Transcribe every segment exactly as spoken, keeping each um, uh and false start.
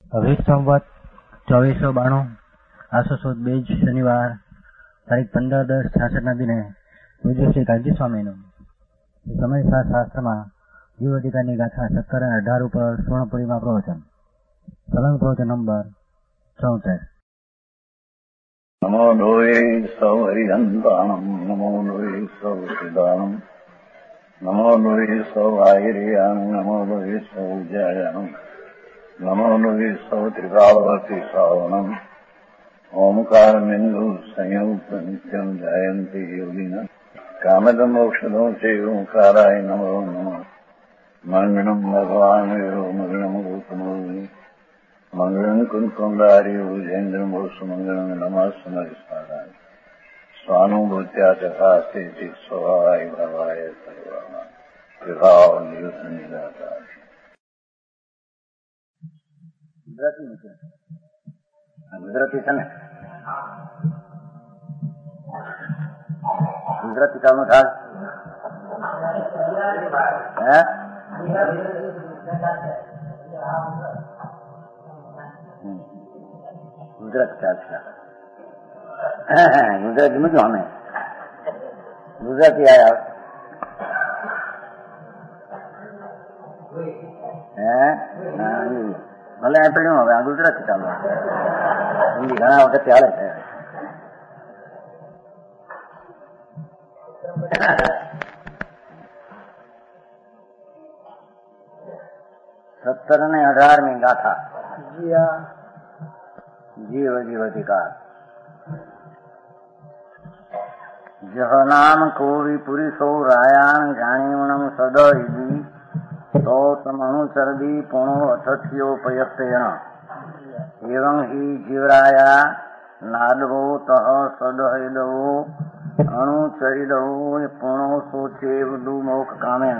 વીસ સંવત ચોવીસો બાણું આસો સુદ બીજ શનિવાર તારીખ પંદર દસ છાસઠ ના દિને પૂજ્ય શ્રી કાંજી સ્વામીનું સમય શાસ્ત્રમાં જીવ અધિકારની ગાથા સત્તર અને અઢાર ઉપર સુવર્ણપુરીમાં પ્રવચન સલંગ પ્રવચન નંબર ચોતેર. નમો લોહે સૌ હરિહંતાણમ નમો લોહે સૌ સિદાનમ નમો લોહે સૌ આયર્યાન નમો લોહે સૌ જયાનમ નમો લોહે સૌ ત્રિકાવતી શ્રાવણમ ઓમકાર બિંદુ સંયુક્ત નિત્યમ જયંતી યોગિના કામદ મોક્ષદો છે ઓંકારાય નમો નમઃ મંગળમ ભગવાન વિરો મંગળમ ગૌતમો મંગળમ કુંકુંડાર્યો જૈન્દ્રમ સુમંગળમ નમઃ સ્વાનુભૂત્યા ચકાસ્તે ચિત સ્વભાવાય ભવાય સર્વમાં વિભાવ નિયુત નિરાકાર. ગુજરાતી છે ને ગુજરાતી કામ થાય હે ગુજરાતી ચાલશે. ગુજરાતી માં અમે ગુજરાતી આયા હે ભલે આપડ્યું હવે આ ગુજરાતી ચાલુ હિન્દી ઘણા વખત ચાલે છે. સત્તર ને અઢારમી ગાથા જીવ જીવ અધિકાર. જહ નામ કોવિ પુરુષો રાયાણ જાણીવણમ સદયી તો તમનુચરદી પુણો અથથ્યો પયત્તયણ એવં હિ જીવરાયા નાદવો તહ સદહૈદવો અણુચરિદવો પુણો સોચેવદુ મોક કામેણ.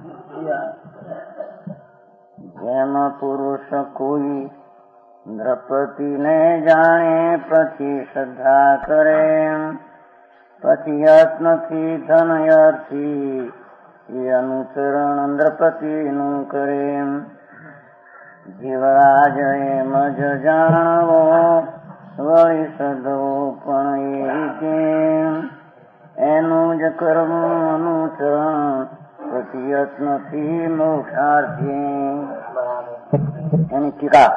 જેમ પુરુષ કોઈ દ્રપતિ ને જાણે પછી શ્રદ્ધા કરે પછી યત્નથી ધનયર્થી એ અનુચરણ દ્રપતિ નું કરે. જીવરાજ એમ જ જાણવો વળી સદવો પણ એ કેમ એનું જ કર્મ અનુચરણ પછી યત્નથી મોક્ષાર્થી. એની ટીકા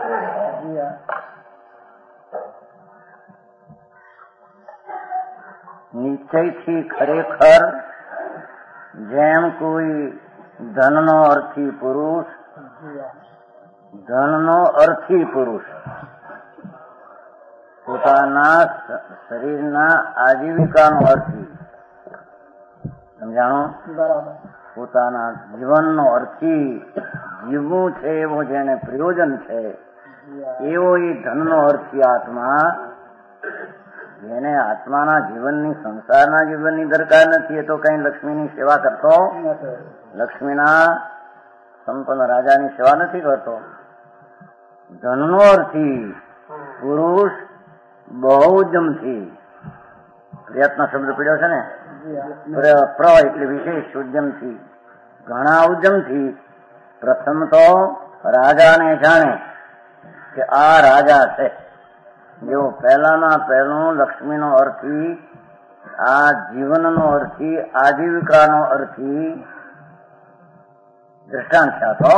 નિશ્ચયથી ખરેખર જેમ કોઈ ધનનો અર્થી પુરુષ ધનનો અર્થી પુરુષ પોતાના શરીરના આજીવિકાનો અર્થી સમજાણો પોતાના જીવનનો અર્થી જીવવું છે એવો જેને પ્રયોજન છે એવો એ ધનનો અર્થી આત્મા જેને આત્માના જીવનની સંસારના જીવનની દરકાર નથી એ તો કઈ લક્ષ્મીની સેવા કરતો લક્ષ્મીના સંપન્ન રાજાની સેવા નથી કરતો. ધનનો અર્થી પુરુષ બહુ ઉદ્યમથી પ્રયત્ન શબ્દ પીડ્યો છે ને પ્ર એટલે વિશેષ ઉદ્યમથી ઘણા ઉદ્યમથી પ્રથમ તો રાજાને જાણે કે આ રાજા છે. જેવો પહેલાના પહેલું લક્ષ્મીનો અર્થી આ જીવનનો અર્થી આજીવિકાનો અર્થી દ્રષ્ટાંત થયા તો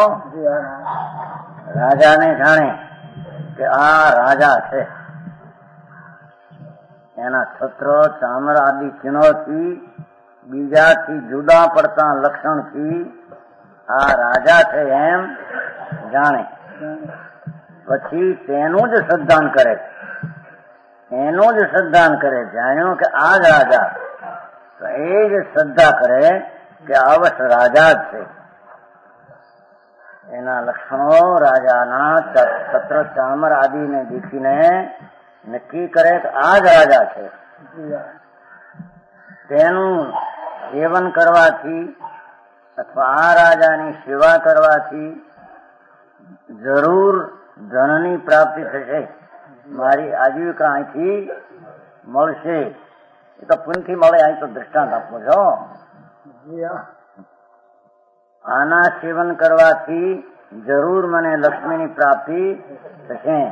રાજાને જાણે કે આ રાજા છે. એના છત્ર ચામર આદિ ચિહ્નોથી બીજાથી જુદા પડતા લક્ષણથી આ રાજા છે એમ જાણે પછી તેનું જ શ્રદ્ધાન કરે એનું જ શ્રદ્ધાન કરે. જાણ્યું કે આ જ રાજા તો એ જ શ્રદ્ધા કરે કે અવશ્ય રાજા જ છે. એના લક્ષણો રાજાના છત્ર ચામર આદિને દેખીને નક્કી કરે કે આ જ રાજા છે. તેનું સેવન કરવાથી અથવા આ રાજાની સેવા કરવાથી જરૂર ધનની પ્રાપ્તિ થશે. મારી આજીવિકા અહીંથી મળશે. એ તો પુણ્યથી મળે. અહીં તો દ્રષ્ટાંત આપો છો. આના સેવન કરવાથી જરૂર મને લક્ષ્મીની પ્રાપ્તિ થશે.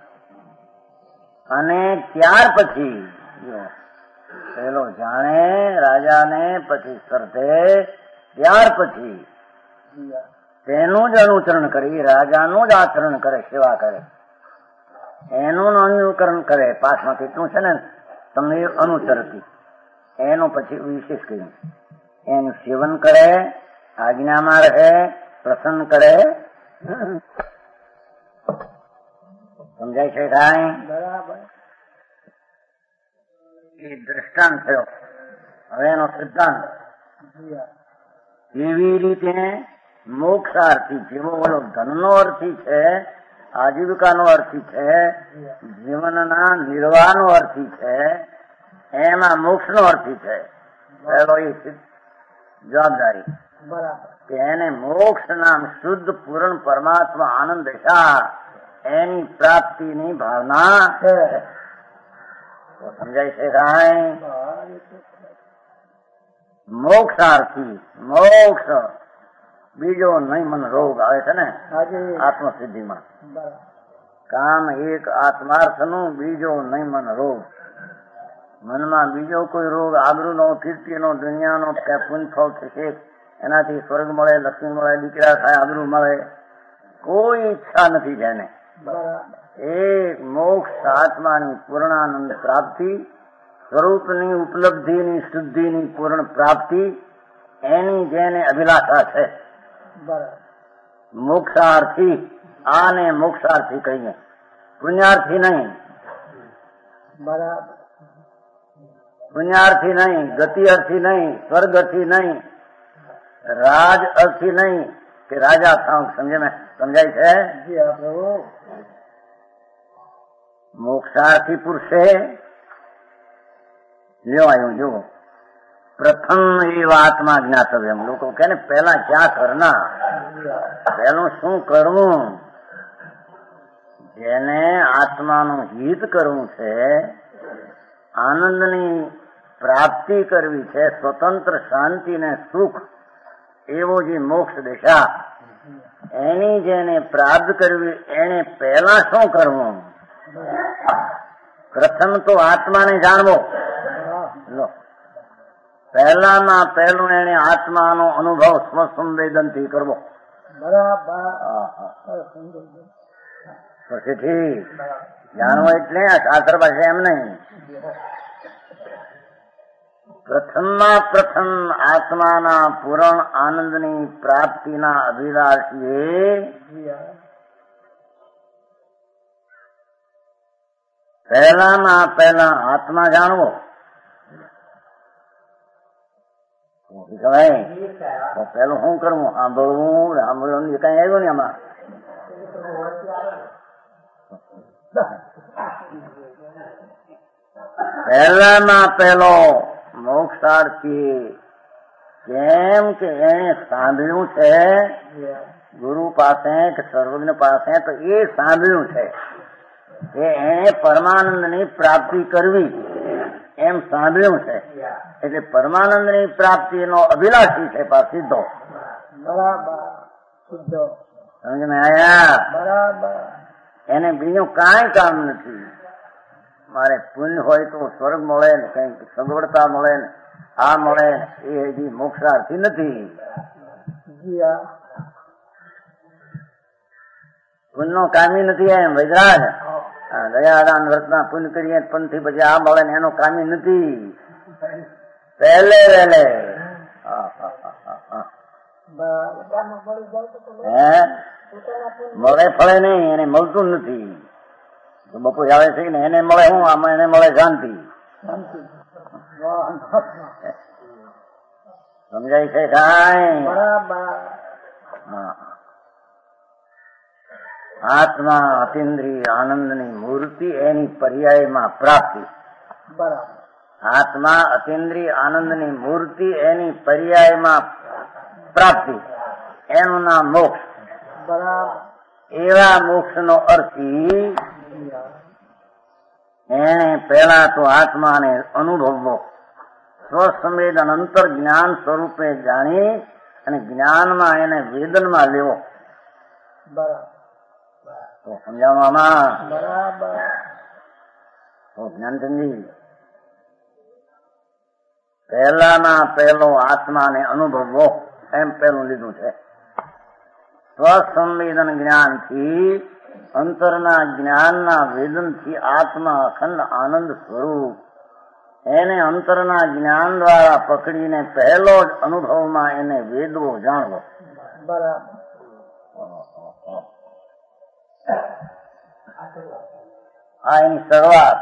અને ત્યાર પછી પેલો જાણે રાજાને, પછી શ્રદ્ધે, ત્યાર પછી તેનું જ અનુસરણ કરી, રાજાનું જ આચરણ કરે, સેવા કરે, એનું અનુકરણ કરે. પાઠમાં કેટલું છે ને, તમને અનુસરતી, એનું પછી વિશેષ કર્યું. એનું સેવન કરે, આજ્ઞામાં રહે, પ્રસન્ન કરે. સમજાય છે કાંઈ? બરાબર. એ દ્રષ્ટાંત થયો. હવે એનો સિદ્ધાંત. એવી રીતે મોક્ષાર્થી, જેવો ઓલો ધનનો અર્થી છે, આજીવિકાનો અર્થી છે, જીવનના નિર્વાહનો અર્થી છે, એમાં મોક્ષનો અર્થી છે. પહેલો એ જવાબદારી કે એને મોક્ષ નામ શુદ્ધ પૂર્ણ પરમાત્મા આનંદ દશા એની પ્રાપ્તિની ભાવના છે. તો સમજાય છે કાંઈ? મોક્ષાર્થી, મોક્ષ બીજો નહીં મન રોગ આવે છે ને આત્મસિદ્ધિમાં. કામ એક આત્માર્થનું, બીજો નહીં મન રોગ. મનમાં બીજો કોઈ રોગ, આબરૂનો, કીર્તિનો, દુનિયાનો કે પુંછો થશે, એનાથી સ્વર્ગ મળે, લક્ષ્મી મળે, દીકરા થાય, આબરૂ મળે, કોઈ ઈચ્છા નથી જેને. એક મોક્ષ આત્માની પૂર્ણાનંદ પ્રાપ્તિ, સ્વરૂપની ઉપલબ્ધિની શુદ્ધિની પૂર્ણ પ્રાપ્તિ, એની જેને અભિલાષા છે. મોક્ષાર્થી, આને મોક્ષાર્થી કહીએ, પુણ્યાર્થી નહીં. બરાબર. પુણ્યાર્થી નહીં, ગતિ અર્થી નહીં, સ્વર્ગ અર્થી નહીં, રાજ અર્થી નહીં કે રાજા થાવ. સમજે ને? સમજાય છે? મોક્ષાર્થી પુરુષે લ્યો આવ્યું જુઓ, પ્રથમ એ વાતમાં જ્ઞાતવ્ય. લોકો કે ને પેલા ક્યાં કરના, પેલું શું કરવું. જેને આત્માનું હિત કરવું છે, આનંદની પ્રાપ્તિ કરવી છે, સ્વતંત્ર શાંતિ ને સુખ, એવો જે મોક્ષ દિશા એની જેને પ્રાપ્ત કરવી, એને પહેલા શું કરવું? પ્રથમ તો આત્માને જાણવો. લો, પહેલામાં પહેલું એને આત્માનો અનુભવ સ્વસંવેદનથી કરવો. પછી ઠીક જાણવો એટલે શાસ્ત્ર પાસે એમ નહીં. પ્રથમમાં પ્રથમ આત્માના પૂર્ણ આનંદની પ્રાપ્તિના અભિલાષીએ પહેલામાં પહેલા આત્મા જાણવો. પેલું શું કરવું? સાંભળવું. સાંભળવાનું કઈ આવ્યું ને આમાં? પહેલામાં પહેલો મોક્ષાર્થી કેમ કે એને સાંભળ્યું છે ગુરુ પાસે કે સર્વજ્ઞ પાસે, તો એ સાંભળ્યું છે કે એને પરમાનંદની પ્રાપ્તિ કરવી, એમ સાંભળ્યું છે. એટલે પરમાનંદની પ્રાપ્તિનો અભિલાષી છે. પા સીધો સમજ મેં આયા? એને બીજું કાંઈ કામ નથી. મારે પુણ્ય હોય તો સ્વર્ગ મળે ને, કઈક સગવડતા મળે ને, આ મળે, એ હજી મોક્ષાર્થી નથી. પુણ્યનો કામી નથી એમ વૈદરાજ. દયાદાન વ્રતના પુણ્ય કરીએ પંથી પછી આ મળે ને, એનો કામી નથી. પહેલે વહેલે હે મળે ફળે નહીં, એને મળતું નથી. બપોર આવે છે ને, એને મળે હું, આમાં એને મળે શાંતિ. સમજાય છે કાંઈ? હા. આત્મા અતિન્દ્રિય આનંદની મૂર્તિ, એની પર્યાયમાં પ્રાપ્તિ. આત્મા અતિન્દ્રિય આનંદની મૂર્તિ, એની પર્યાયમાં પ્રાપ્તિ, એનું નામ મોક્ષ. એવા મોક્ષ નો અર્થી એને પેલા તો આત્માને અનુભવવો, સ્વસંવેદન અંતર જ્ઞાન સ્વરૂપે જાણી અને જ્ઞાનમાં એને વેદનમાં લેવો. તો સમજાવવામાં બરાબર. તો જ્ઞાનચંદજી પહેલામાં પહેલો આત્માને અનુભવવો એમ પહેલું લીધું છે. સ્વસંવેદન જ્ઞાનથી, અંતરના જ્ઞાનના વેદનથી આત્મા અખંડ આનંદ સ્વરૂપ એને અંતરના જ્ઞાન દ્વારા પકડીને પહેલો જ અનુભવમાં એને વેદવો જાણવો. બરાબર. આ એની શરૂઆત.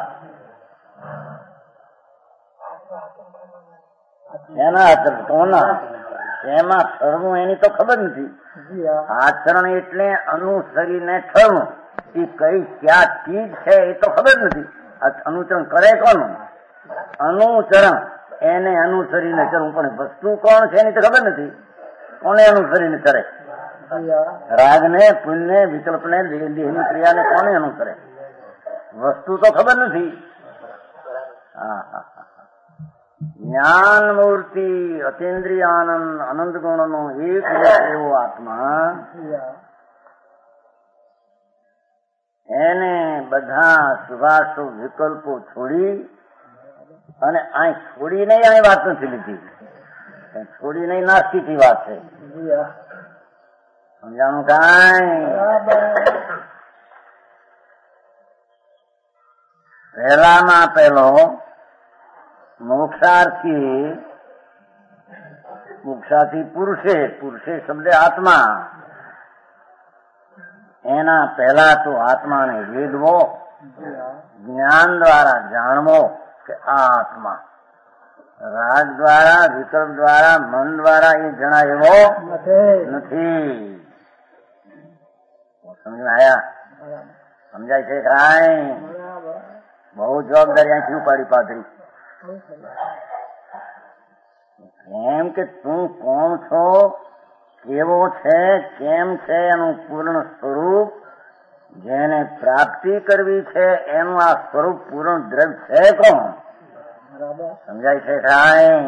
એના કોના એમાં ઠરવું એની તો ખબર નથી. આચરણ એટલે અનુસરીને ઠરવું. એ કઈ ક્યાં ચીજ છે એ તો ખબર નથી. અનુચરણ કરે કોનું? અનુચરણ એને અનુસરીને કરવું. પણ વસ્તુ કોણ છે એની તો ખબર નથી. કોને અનુસરીને કરે? રાગને, પુણ્યને, વિકલ્પને, દેહની ક્રિયાને કોને અનુસરે? વસ્તુ તો ખબર નથી. હા હા જ્ઞાન મૂર્તિ અતિન્દ્રિય આનંદ અનંત ગુણનો એક એવો આત્મા એને બધા સુભાષો વિકલ્પો છોડી અને અહીં છોડી નહીં અહીં વાત નથી લીધી. છોડી નહીં નાસ્તિકની વાત છે. સમજાણું કાંઈ? પહેલામાં પહેલો મોક્ષાર્થી મોક્ષાથી પુરુષે પુરુષે શબ્દ આત્મા એના પહેલા તો આત્માને વેદવો, જ્ઞાન દ્વારા જાણવો કે આ આત્મા. રાગ દ્વારા, વિકલ્પ દ્વારા, મન દ્વારા એ જણાવ્યો નથી. સમજ આયા? સમજાય છે કાંઈ? બહુ જવાબદારી અહીંથી ઉપાડી પાથરી. એમ કે તું કોણ છો, કેવો છે, કેમ છે એનું પૂર્ણ સ્વરૂપ જેને પ્રાપ્તિ કરવી છે એનું આ સ્વરૂપ પૂર્ણ દ્રવ્ય છે કોણ? સમજાય છે કાંઈ?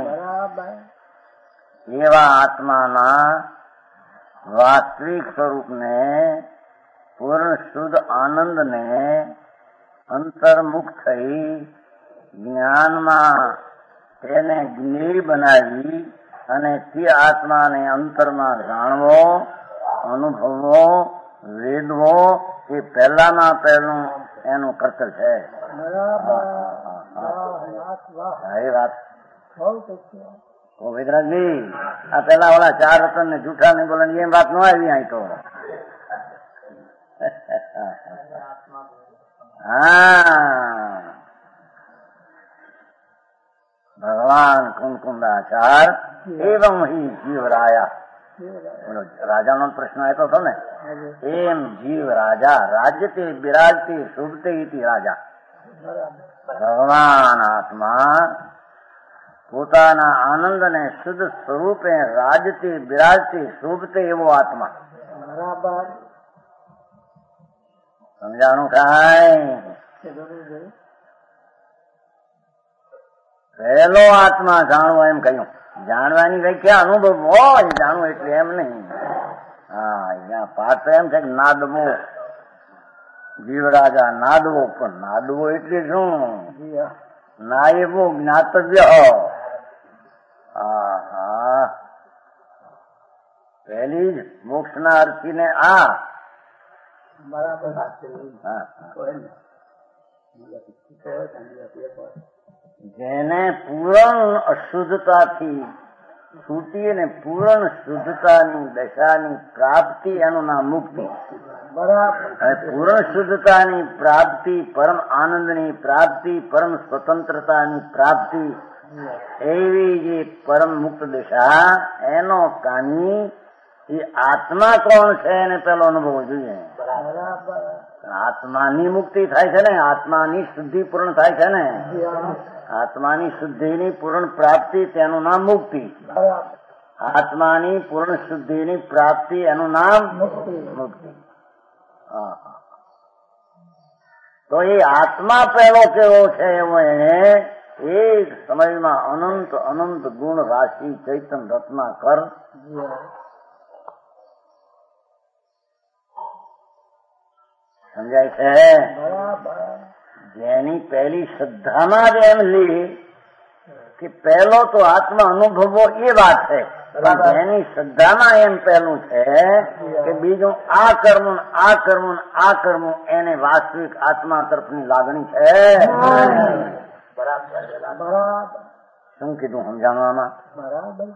એવા આત્માના વાસ્તવિક સ્વરૂપને, પૂર્ણ શુદ્ધ આનંદને અંતર્મુખ થઈ જ્ઞાનમાં તેને જ્ઞેય બનાવી અને તે આત્માને અંતરમાં જાણવો, અનુભવવો, વેદવો એ પહેલામાં પહેલું એનું કર્તવ્ય છે. એ વાત વિદરાજજી આ પેલા ઓલા ચાર રતન ને જૂઠા નહીં બોલે એમ વાત ન આવી અહીં તો. હા ભગવાન કુંકુંદાચાર એવમ હિ જીવ રાજા. રાજાનો પ્રશ્ન આપ્યો હતો ને, એમ જીવ રાજા રાજ્યતે બિરાજતે શુભતે ઇતિ રાજા. ભગવાન આત્મા પોતાના આનંદ ને શુદ્ધ સ્વરૂપે રાજતે બિરાજતે શોભતે એવો આત્મા. સમજાણું કાંઈ? પહેલો આત્મા જાણવો એમ કહ્યું. જાણવાની વ્યાખ્યા અનુભવ હોય, જાણવું એટલે એમ નહીં. હા અહીંયા પાઠ તો એમ છે કે નાદવો જીવ રાજા નાદવો. પણ નાદવો એટલે શું? નાયવો જ્ઞાતવ્ય. હા હા પહેલી જ મોક્ષના અર્થીને આ જેને પૂર્ણ અશુદ્ધતાથી છૂટી અને પૂર્ણ શુદ્ધતાની દશાની પ્રાપ્તિ એનું નામ મુક્તિ. પૂર્ણ શુદ્ધતાની પ્રાપ્તિ, પરમ આનંદની પ્રાપ્તિ, પરમ સ્વતંત્રતાની પ્રાપ્તિ એવી જે પરમ મુક્ત દશા એનો કાની એ આત્મા કોણ છે એને પેલો અનુભવ જોઈએ. આત્માની મુક્તિ થાય છે ને, આત્માની શુદ્ધિ પૂર્ણ થાય છે ને, આત્માની શુદ્ધિની પૂર્ણ પ્રાપ્તિ તેનું નામ મુક્તિ. આત્માની પૂર્ણ શુદ્ધિની પ્રાપ્તિ એનું નામ મુક્તિ. તો એ આત્મા પહેલો કેવો છે એવો એને એક સમયમાં અનંત અનંત ગુણ રાશિ ચૈતન રત્નાકર સમજાય છે? બરાબર. જેની પહેલી શ્રદ્ધામાં જ એમ લી કે પહેલો તો આત્મા અનુભવો એ વાત છે, જેની શ્રદ્ધામાં એમ પહેલું છે કે બીજું આ કરવું આ કરવું આ કરવું એને વાસ્તવિક આત્મા તરફની લાગણી છે. બરાબર બરાબર શું કીધું સમજાવવામાં? બરાબર.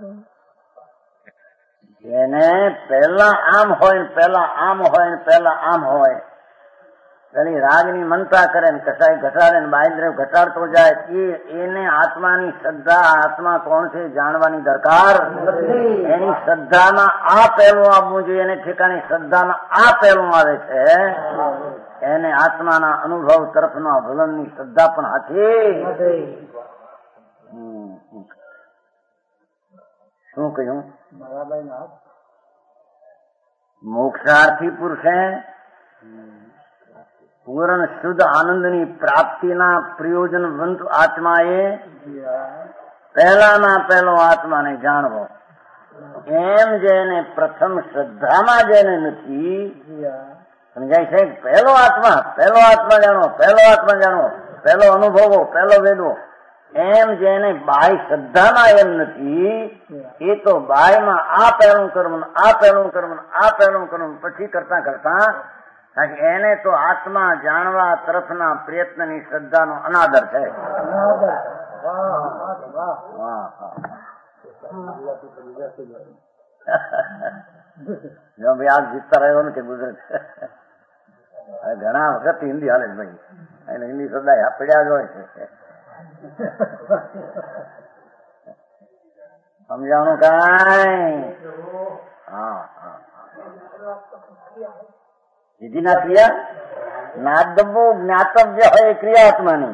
જેને પહેલા આમ હોય ને પહેલા આમ હોય ને પહેલા આમ હોય, પેલી રાગની મનતા કરે ને કસાય ઘટાડે ને બાયદ્રવ ઘટાડતો જાય, એ એને આત્માની શ્રદ્ધા આત્મા કોણ છે જાણવાની દરકાર નથી. એની શ્રદ્ધામાં આ પહેલું આવવું જોઈએ, એને ઠેકાની શ્રદ્ધામાં આ પહેલું આવે છે, એને આત્માના અનુભવ તરફનો ભલનની શ્રદ્ધા પણ હતી. શું કહ્યું? બરાબર ના મોક્ષાર્થી પુરુષે પૂર્ણ શુદ્ધ આનંદની પ્રાપ્તિના પ્રયોજનવંત આત્માએ પહેલાના પહેલો આત્માને જાણવો. એમ જેને પ્રથમ શ્રદ્ધામાં જેને નથી, સમજાય છે? પહેલો આત્મા પહેલો આત્મા જાણવો, પહેલો આત્મા જાણવો, પહેલો અનુભવો, પહેલો વેદવો, એમ જેને બાહ્ય શ્રદ્ધામાં એમ નથી, એ તો બાહ્યમાં આ પહેલું કરવું આ પહેલું કરવું આ પહેલું કરવું પછી કરતા કરતા એને તો આત્મા જાણવા તરફના પ્રયત્નની શ્રદ્ધાનો અનાદર છે. જો ભાઈ આ જીતતા રહ્યો ને કે ગુજરાત ઘણા વખત હિન્દી હાલે ભાઈ, એને હિન્દી શબ્દ પડ્યા જ હોય છે. સમજાણું કાંઈ? હા હા વિધિના ક્રિયા નાદવું જ્ઞાતવ્ય હોય ક્રિયાત્માની.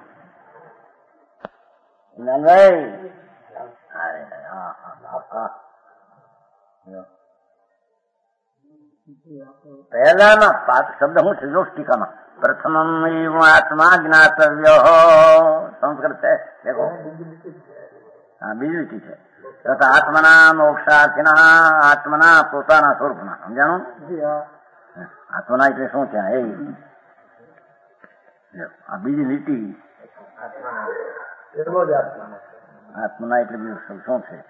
જ્ઞાનભાઈ પહેલાના શબ્દ હું છે જો ટીકામાં પ્રથમ આત્મા જ્ઞાતવ્ય સંસ્કૃત છે. દેખો હા બીજી રીતિ છે તથા આત્મના મોક્ષાર્થીના આત્મના પોતાના સ્વરૂપના. સમજાણું? આત્મના એટલે શું છે? એ આ બીજી લીટી આત્મના એટલે બીજું શું છે?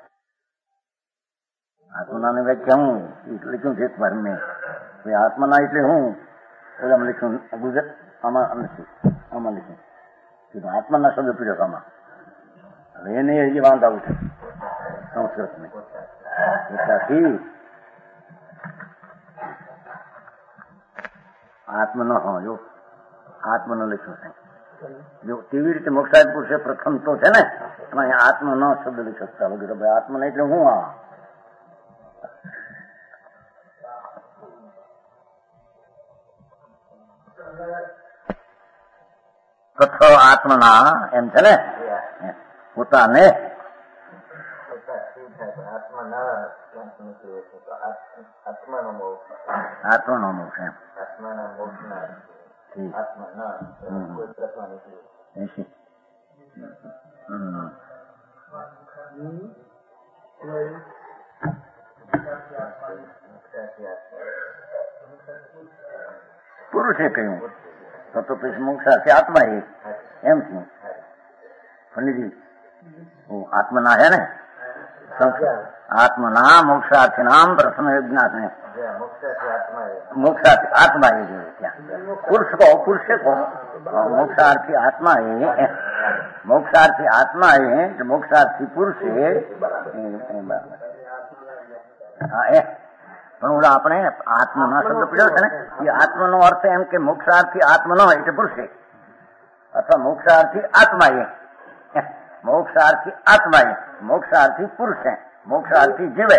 આત્મનાની વ્યાખ્યા હું લખ્યું છે એક વાર મેં. આત્મના એટલે હું આમાં લખ્યું ગુજરાત આમાં નથી આમાં લખ્યું આત્માના શબ્દ પીડ્યો આમાં. હવે એને હજી વાંધો આવું છે સંસ્કૃતને એટલાથી આત્મનો હા જો આત્મનો લખ્યો છે. જો કેવી રીતે મોક્ષાર્થ પુરુષે પ્રથમ તો છે ને એમાં આત્મનો ન શબ્દ લખી શકતા વગેરે. ભાઈ આત્મનો એટલે હું આ કથો આત્મના એમ છે ને પોતાને આત્માનો મોક્ષ એમ પુરુષે કહ્યું તો તો પછી મોક્ષાર્થી આત્મા એ એમ છું પંડિતજી આત્મના હે ને આત્મના મોક્ષાર્થી નામ પ્રથમ જ્ઞાત ને મોક્ષાર્થી આત્મા એ જોયું ત્યાં પુરુષ કહો પુરુષે કહો મોક્ષાર્થી આત્મા એ મોક્ષાર્થી આત્મા એ મોક્ષાર્થી પુરુષે હા એ પણ ઓલા આપણે આત્મનો શબ્દ પડ્યો છે ને એ આત્મનો અર્થ એમ કે મોક્ષાર્થી આત્મનો એટલે પુરુષે અથવા મોક્ષાર્થી આત્મા એ મોક્ષાર્થી આત્મા એ મોક્ષાર્થી પુરુષે મોક્ષાર્થી જીવે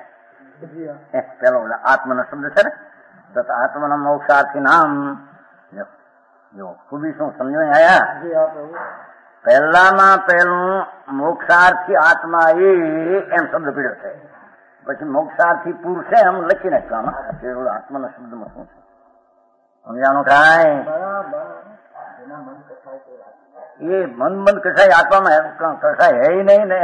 પેલો આત્મનો શબ્દ છે ને તો આત્મના મોક્ષાર્થી નામ જો ખૂબી શું સમજણ આયા? પહેલામાં પહેલું મોક્ષાર્થી આત્મા એ એમ શબ્દ પીડ્યો છે, પછી મોક્ષાર્થી પુરુષે એમ લખી નાખવામાં આત્માના શબ્દમાં શું છે સમજાણું કાંઈ? એ મન મન કસાય આત્મામાં કસાય હે નહીં ને.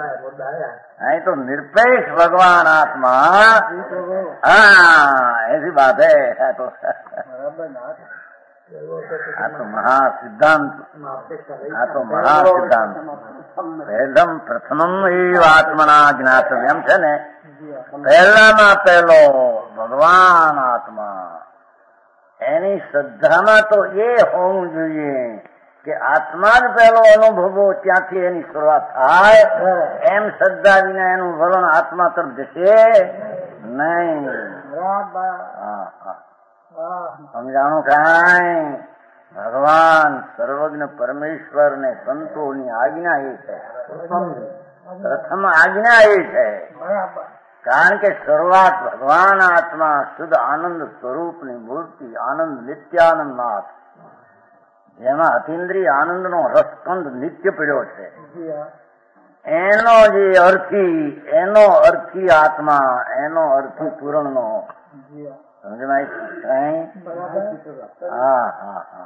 અહીં તો નિરપેક્ષ ભગવાન આત્મા હા એસી બાધે. આ તો બરાબર નાથ આ તો મહાસિદ્ધાંત, આ તો મહાસિદ્ધાંત. પહેલમ પ્રથમમ એવ આત્મના જ્ઞાતવ્યમ છે ને, પહેલામાં પહેલો ભગવાન આત્મા. એની શ્રદ્ધામાં તો એ હોવું જોઈએ કે આત્મા જ પહેલો અનુભવો, ત્યાંથી એની શરૂઆત થાય. એમ શ્રદ્ધા વિના એનું વલણ આત્મા તરફ જશે નહીં. બરાબર હા હા સમજાણું કાંઈ? ભગવાન સર્વજ્ઞ પરમેશ્વર ને સંતોની આજ્ઞા એ છે, પ્રથમ આજ્ઞા એ છે. બરાબર કારણ કે શરૂઆત ભગવાન આત્મા શુદ્ધ આનંદ સ્વરૂપની મૂર્તિ, આનંદ નિત્યાનંદ નાથ, જેમાં અતિન્દ્રિય આનંદનો રસકંદ નિત્ય પડ્યો છે. એનો જે અર્થી, એનો અર્થી આત્મા, એનો અર્થી પૂરણનો સમજમાં કઈ? હા હા હા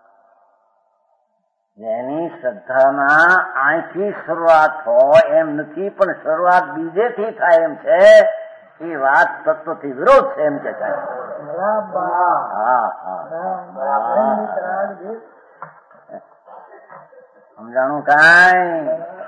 જેની શ્રદ્ધામાં અહીંથી શરૂઆત હોય એમ નથી, પણ શરૂઆત બીજેથી થાય એમ છે. એ વાત તત્વથી વિરોધ છે એમ કે થાય. હા હા સમજાણું કાંઈ?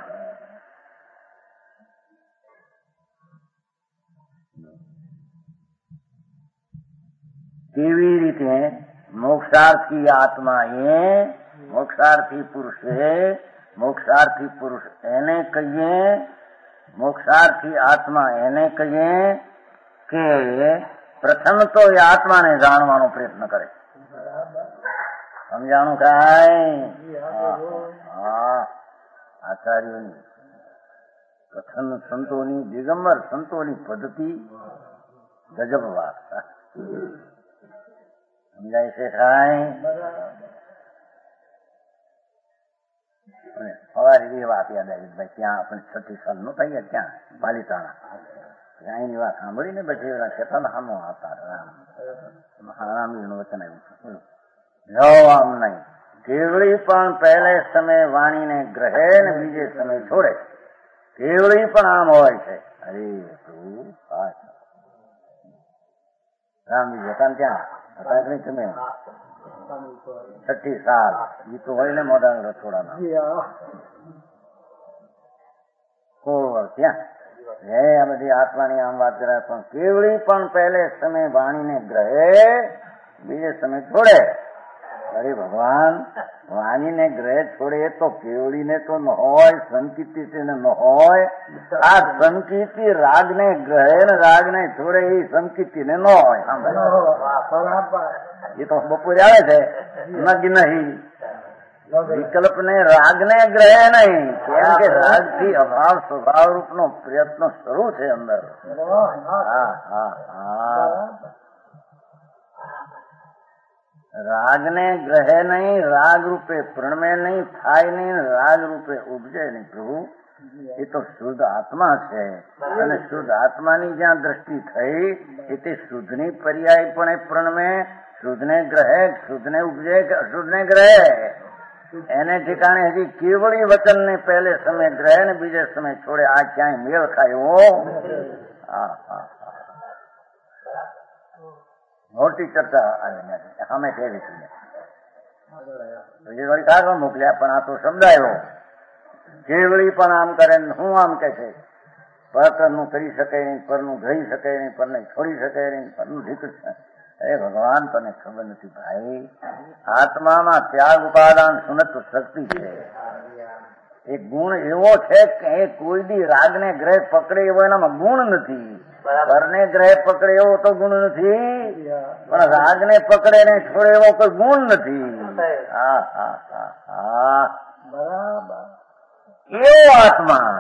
કેવી રીતે મોક્ષાર્થી આત્મા એ, મોક્ષાર્થી પુરુષે, મોક્ષાર્થી પુરુષ એને કહીએ, મોક્ષાર્થી આત્મા એને કહીએ કે પ્રથમ તો એ આત્માને જાણવાનો પ્રયત્ન કરે. સમજાણું કાંઈ? હા આચાર્યોની, કથન સંતોની, દિગંબર સંતોની પદ્ધતિ ગજબ વાત. સમજાય છે કાંઈ? સવારે એ વાત યાદ આવી ભાઈ, ત્યાં આપણે છઠ્ઠી સાલ નો થઈએ ત્યાં પાલિતાણા, અહીંની વાત સાંભળીને પછી એના કહેતા સામો હતા રામજીનું વચન આવ્યું, જો આમ નહીં, કેવળી પણ પહેલે સમય વાણીને ગ્રહે ને બીજે સમય છોડે, કેવળી પણ આમ હોય છે. અરે તું રામજી જતા ત્યાં હતા નહીં તમે? છઠ્ઠી સાલ એ તો હોય ને મોઢા રસોડાના કોર ત્યાં હે આ બધી આત્માની આમ વાત કરાય, પણ કેવળી પણ પહેલે સમય વાણીને ગ્રહે બીજે સમય છોડે. અરે ભગવાન, વાણીને ગ્રહે છોડે તો કેવળીને તો ન હોય, સંકીર્તિ ન હોય. આ સંકીર્તિ રાગને ગ્રહે ને રાગને છોડે એ સંકીર્તિ ને ન હોય. એ તો બપોરે આવે છે નગ નહીં, વિકલ્પ ને રાગ ને ગ્રહે નહીં, કેમ કે રાગ થી અભાવ સ્વભાવ રૂપ નો પ્રયત્ન શરૂ છે અંદર. હા હા હા રાગને ગ્રહે નહીં, રાગ રૂપે પ્રણમે નહીં, થાય નહીં, રાગ રૂપે ઉપજે નહીં. પ્રભુ એ તો શુદ્ધ આત્મા છે, અને શુદ્ધ આત્માની જ્યાં દ્રષ્ટિ થઈ એ તે શુદ્ધની પર્યાય પણ પ્રણમે, શુદ્ધને ગ્રહે, શુદ્ધને ઉપજે કે અશુદ્ધને ગ્રહે. એને ઠેકાણે હજી કેવળી વચન ને પહેલે સમય ગ્રહે ને બીજે સમય છોડે. આ ક્યાંય મેળ ખાયો? હા હા મોટી ચર્ચા અમે કેવી છીએ બીજી વળી કાગળ મોકલ્યા, પણ આ તો સમજાયો. કેવળી પણ આમ કરે ને હું આમ કે છે, પરનું કરી શકે નહીં, પરનું ગઈ શકે નહીં, પરને છોડી શકે નહીં, પરનું ઢીક. અરે ભગવાન તને ખબર નથી ભાઈ, આત્મામાં ત્યાગ ઉપાદાન સુનત શક્તિ છે. એ ગુણ એવો છે કે એ કોઈ દી રાગને ગ્રહ પકડે એવો એનામાં ગુણ નથી. પરને ગ્રહ પકડે એવો તો ગુણ નથી, પણ રાગને પકડે ને છોડે એવો કોઈ ગુણ નથી. હા હા હા હા બરાબર એવો આત્મા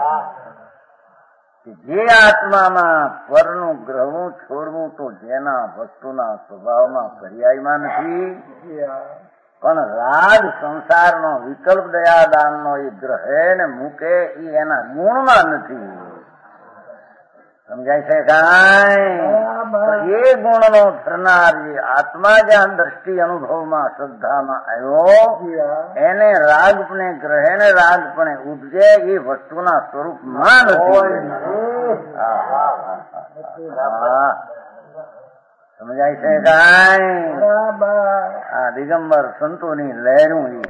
જે આત્મામાં પરનું ગ્રહવું છોડવું તો જેના વસ્તુના સ્વભાવમાં પર્યાયમાં નથી, પણ રાગ સંસારનો વિકલ્પ દયાદાનનો એ ગ્રહે ને મૂકે એ એના ગુણમાં નથી. સમજાય છે કાંઈ? એ ગુણનો થનાર જે આત્મા જ્યાં દ્રષ્ટિ અનુભવમાં શ્રદ્ધામાં આવ્યો, એને રાગપણે ગ્રહે ને રાગપણે ઉપજે એ વસ્તુના સ્વરૂપમાં નથી. સમજાય છે કાંઈ? બરાબર. આ દિગંબર સંતોની લહેરું ઈ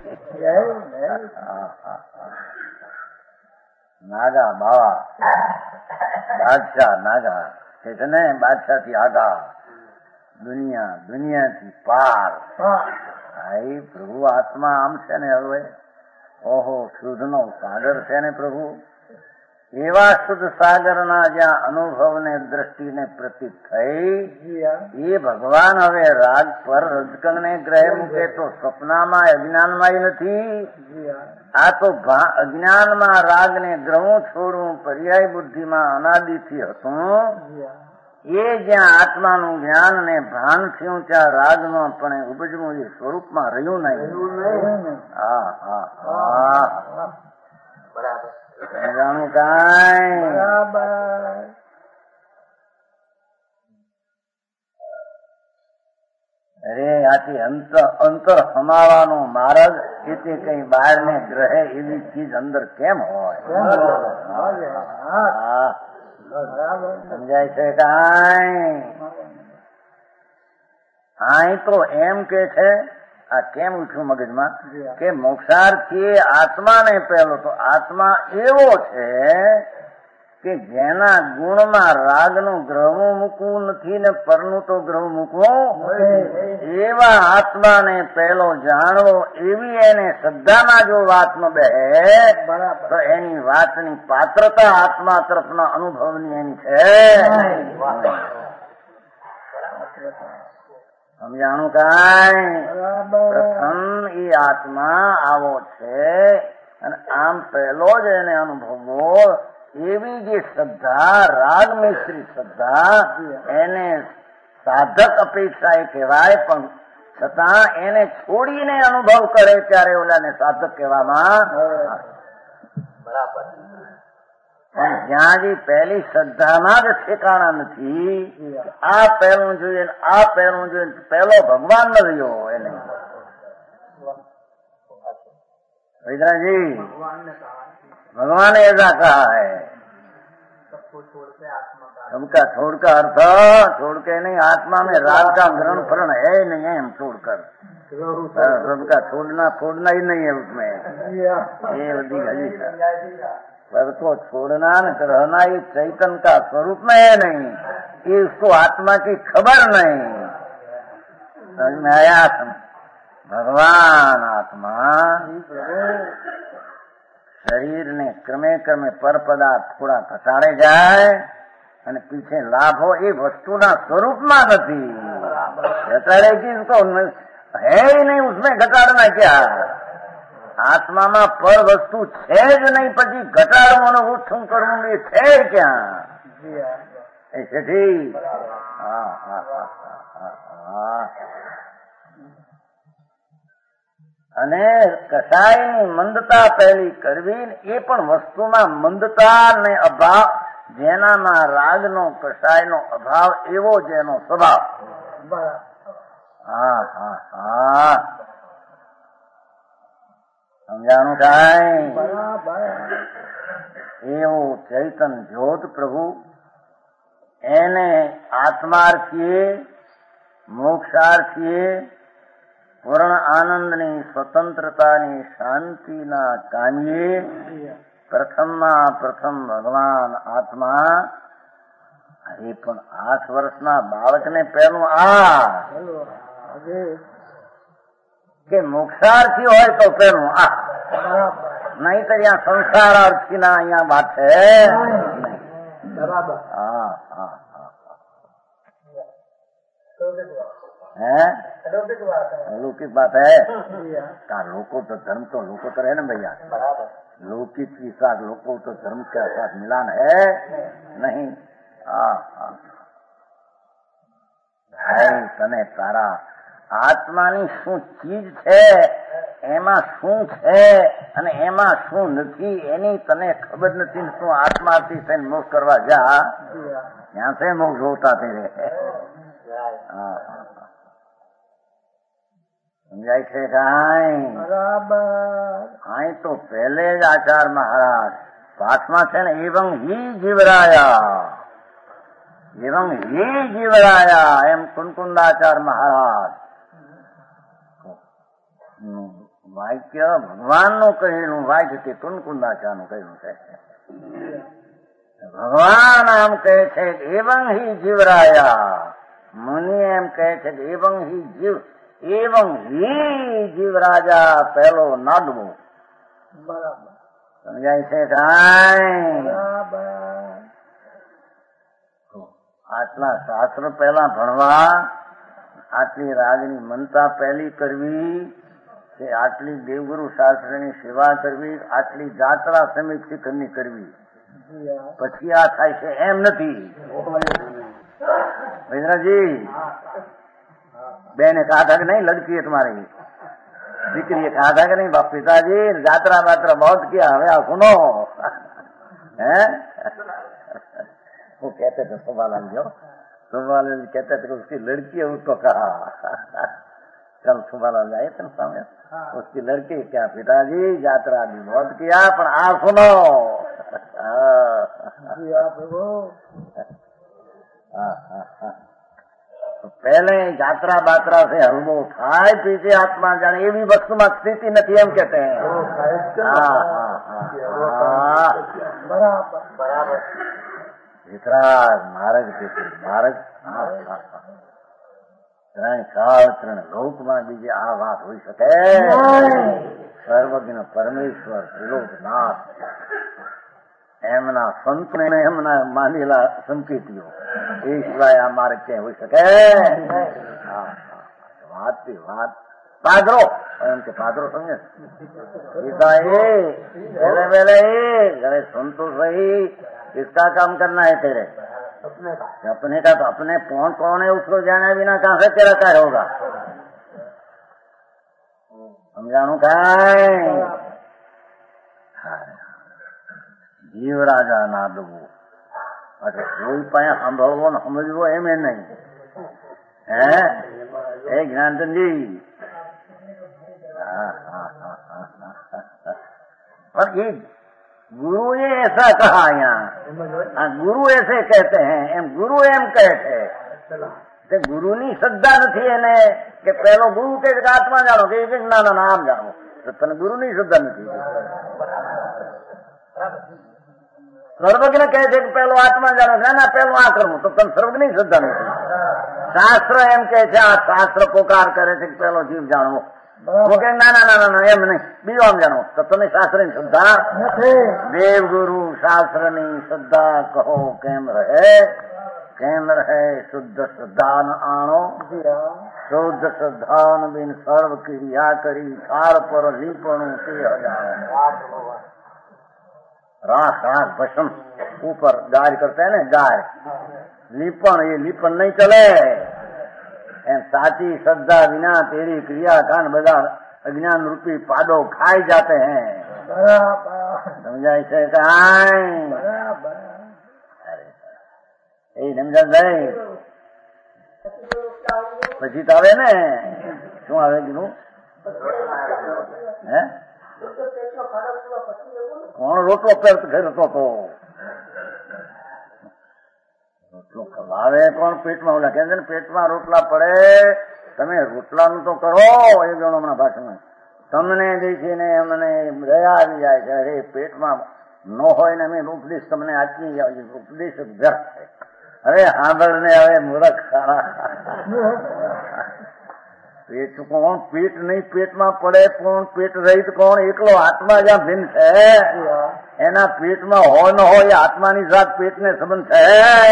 નાગા બાવા બાદશાહ નાગા છે છે ને, બાદશાહ થી આગા દુનિયા, દુનિયાથી પાર. ભાઈ પ્રભુ આત્મા આમ છે ને, હવે ઓહો શુદ્ધ નો સાગર છે ને પ્રભુ. એવા શુદ્ધ સાગરના જ્યાં અનુભવને દ્રષ્ટિને પ્રતીત થઈ એ ભગવાન હવે રાગ પર રજકણને ગ્રહે મૂકે તો સપનામાં અજ્ઞાનમાં નથી. આ તો અજ્ઞાનમાં રાગને ગ્રહું છોડવું પર્યાય બુદ્ધિમાં અનાદિથી હતું. એ જ્યાં આત્માનું જ્ઞાન ને ભાન થયું ત્યાં રાગમાં પણ ઉપજવું એ સ્વરૂપમાં રહ્યું નહીં. હા હા હા બરાબર. જાણું કાંઈ? બરાબર. અરે આથી અંતર અંતર સમાવાનો માર્ગ એટલે કઈ બહાર ને ગ્રહે એવી ચીજ અંદર કેમ હોય? સમજાય છે કાંઈ? અહીં તો એમ કે છે, આ કેમ ઉઠ્યું મગજમાં કે મોક્ષાર્થી આત્માને પહેલો તો આત્મા એવો છે કે જેના ગુણમાં રાગનું ગ્રહવું મૂકવું નથી ને પરનું તો ગ્રહ મૂકવું, એવા આત્માને પહેલો જાણવો એવી એને શ્રદ્ધામાં જો વાતમાં બે તો એની વાતની પાત્રતા આત્મા તરફના અનુભવની એની છે. સમજાણું કાંઈ? પ્રથમ એ આત્મા આવો છે અને આમ પહેલો જ એને અનુભવો એવી જે શ્રદ્ધા રાગ મિશ્રિત શ્રદ્ધા એને સાધક અપેક્ષા એ કહેવાય, પણ છતાં એને છોડીને અનુભવ કરે ત્યારે ઓલાને સાધક કહેવામાં બરાબર. પણ જ્યાં જે પહેલી શ્રદ્ધામાં જ ઠેકાણા નથી, આ પહેલું જોઈએ આ પહેલું જોઈએ, પહેલો ભગવાન ન રહ્યો એને. वैद्यनाथ भगवान ने ऐसा कहा है, सबका छोड़कर अर्थ छोड़ के नहीं, आत्मा में राग का ग्रहण फरण है नहीं है, हम छोड़कर सबका छोड़ना फोड़ना ही नहीं है उसमें, ये बड़ी हजी पर को छोड़ना न रहना ये चैतन्य का स्वरूप में है नहीं, ये उसको आत्मा की खबर नहीं समझ में आया। भगवान आत्मा शरीर ने क्रमे क्रमे पर पदार्थ थोड़ा घटाड़े जाए અને પીછે લાભો એ વસ્તુના સ્વરૂપમાં નથી, ઘટાડે ચીજ તો है ही नहीं, उसमें घटाड़ना क्या? આત્મામાં પર વસ્તુ છે જ નહીં, પછી ઘટાડવાનું ઓછું કરવું એ છે ક્યાં? એ છે ઠીક. હા હા હા હા. અને કસાયની મંદતા પહેલી કરવી એ પણ વસ્તુમાં મંદતા ને અભાવ, જેનામાં રાગનો કસાયનો અભાવ એવો જેનો સ્વભાવ. હા હા હા સમજાણું કાંઈ? એવું ચૈતન જ્યોત પ્રભુ એને આત્માર્થીએ મોક્ષાર્થીએ પૂર્ણ આનંદની સ્વતંત્રતાની શાંતિના કામીએ પ્રથમમાં પ્રથમ ભગવાન આત્મા. અરે પણ આઠ વર્ષના બાળકને પહેલું આ કે મોક્ષાર્થી હોય તો પેલું આ, નહીં તો અહીંયા સંસારાર્થી ના અહીંયા વાત છે. હા હા है लौकिक बात है का लोको तो धर्म तो लोको तो है ना भैया, लौकिक के साथ लोको तो धर्म के साथ मिलान है नहीं. हाँ हाँ भाई तने तारा આત્માની શું ચીજ છે, એમાં શું છે અને એમાં શું નથી એની તને ખબર નથી. તું આત્માથી થઈને મોક્ષ કરવા જા, ત્યાં से મોક્ષ હોતા તેરે. હા સમજાય છે કાંઈ? અહીં તો પહેલે જ આચાર મહારાજ પાઠમાં છે ને, એવં હિ જીવરાયા એવં હે જીવરાયા એમ કુનકુંદાચાર મહારાજ વાક્ય ભગવાનનું કહેલું વાક્ય તે કુનકુંદાચારનું કહેલું છે. ભગવાન આમ કહે છે એવં હિ જીવરાયા, મુનિ એમ કહે છે કે એવં હિ જીવ એવં હિ જીવરાજા પહેલો નાડવો. બરાબર સમજાય છે કાંઈ? બરાબર આટલા શાસ્ત્ર પહેલા ભણવા, આટલી રાજની મનતા પહેલી કરવી કે આટલી દેવગુરુ શાસ્ત્રની સેવા કરવી, આટલી જાત્રા સમિત શિખરની કરવી, પછી આ થાય છે એમ નથી. ભૈરવજી બેને कहा था कि नहीं लड़की है तुम्हारी દીકરીએ कहा था कि नहीं पिताजी यात्रा वात्रा बहुत किया, हमें आप सुनो है वो कहते थे शोभालाल जो शोभालाल जी कहते थे कि उसकी लड़की है, उसको कहा कल शोभालाल जाए थे सामने, उसकी लड़की क्या पिताजी यात्रा भी बहुत किया पर आप सुनो तो पहले यात्रा बात्रा से हलवो થાય पीछे आत्मा जाने ये भी वस्तुમાં સ્થિતિ નથી એમ कहते हैं. બરાબર બરાબર વિતરાગ માર્ગ માર્ગ ત્રણ કાળ ત્રણ લોકમાં બીજી આ વાત હોઈ શકે? સર્વજ્ઞ પરમેશ્વર ત્રિલોકનાથ એમના સંતને એમના માનેલા સંકેતીઓ એ સિવાય આ માર્ગ ક્યાં હોઈ શકે? વાત થી વાત પાદરો એમ કે પાદરો સમજે पिता ये पहले पहले ये घरे संतोष रही, किसका काम करना है तेरे? अपने का. अपने का तो अपने कौन कौन है उसको जाने बिना कहां से तेरा काय होगा? समझाणु काय? જીવરાજા નાદવું એટલે કોઈ પાસે સાંભળવો ને સમજવો એમ એ નહીં. હે એ જ્ઞાનચંદજી पर ये गुरु ने ऐसा कहा यहाँ, गुरु ऐसे कहते हैं एम गुरु एम कहते કે ગુરુની શ્રદ્ધા નથી એને કે પેલો ગુરુ કે આત્મા જાણો કે ના ના નામ જાણો, તો તને ગુરુની શ્રદ્ધા નથી. સર્વજ્ઞ કહે છે કે પેલો આત્મા જાણો ના ના પેલું આ કરવું, તો તને સર્વજ્ઞની શ્રદ્ધા નથી. શાસ્ત્ર એમ કે છે આ શાસ્ત્ર પોકાર કરે છે કે પેલો જીવ જાણવો, કે ના ના ના ના એમ નહીં બીજો આમ જાણવો, તો તમે શાસ્ત્રની શ્રદ્ધા નથી. દેવગુરુ શાસ્ત્રની શ્રદ્ધા કહો કેમ રહે? કેમ રહે? શુદ્ધ શ્રદ્ધાન આણો, શુદ્ધ શ્રદ્ધાન બિન સર્વ ક્રિયા કરી સાર પર લીપણું તે હજારો. राख राख भस्म ऊपर गार करते हैं ना, गार लिपन, ये लिपन नहीं चले. एम साची श्रद्धा बिना तेरी क्रिया कान बजा अज्ञान रूपी पादो खाई जाते हैं. समझाय છે કાંઈ? એ સમજા ભાઈ પછી તો આવે ને શું આવે કીધું? હે કોણ રોટલો પેરતો ફેરતો હતો? રોટલો ખવાવે કોણ? પેટમાં ઓલા કે છે ને પેટમાં રોટલા પડે, તમે રોટલાનું તો કરો. એ ગણો હમણાં ભાષણમાં તમને દેખીને અમને દયા આવી જાય છે, અરે પેટમાં ન હોય ને અમે ઉપદેશ તમને આટલી ઉપદેશ વ્યર્થ છે. અરે સાંભળ ને હવે મૂર્ખ સારા પેટ કોણ? પેટ નહીં પેટમાં પડે કોણ? પેટ રહિત કોણ? એકલો આત્મા જ્યાં ભિન્ન છે એના પેટમાં હોય ન હોય આત્માની જાત પેટને સંબંધ છે.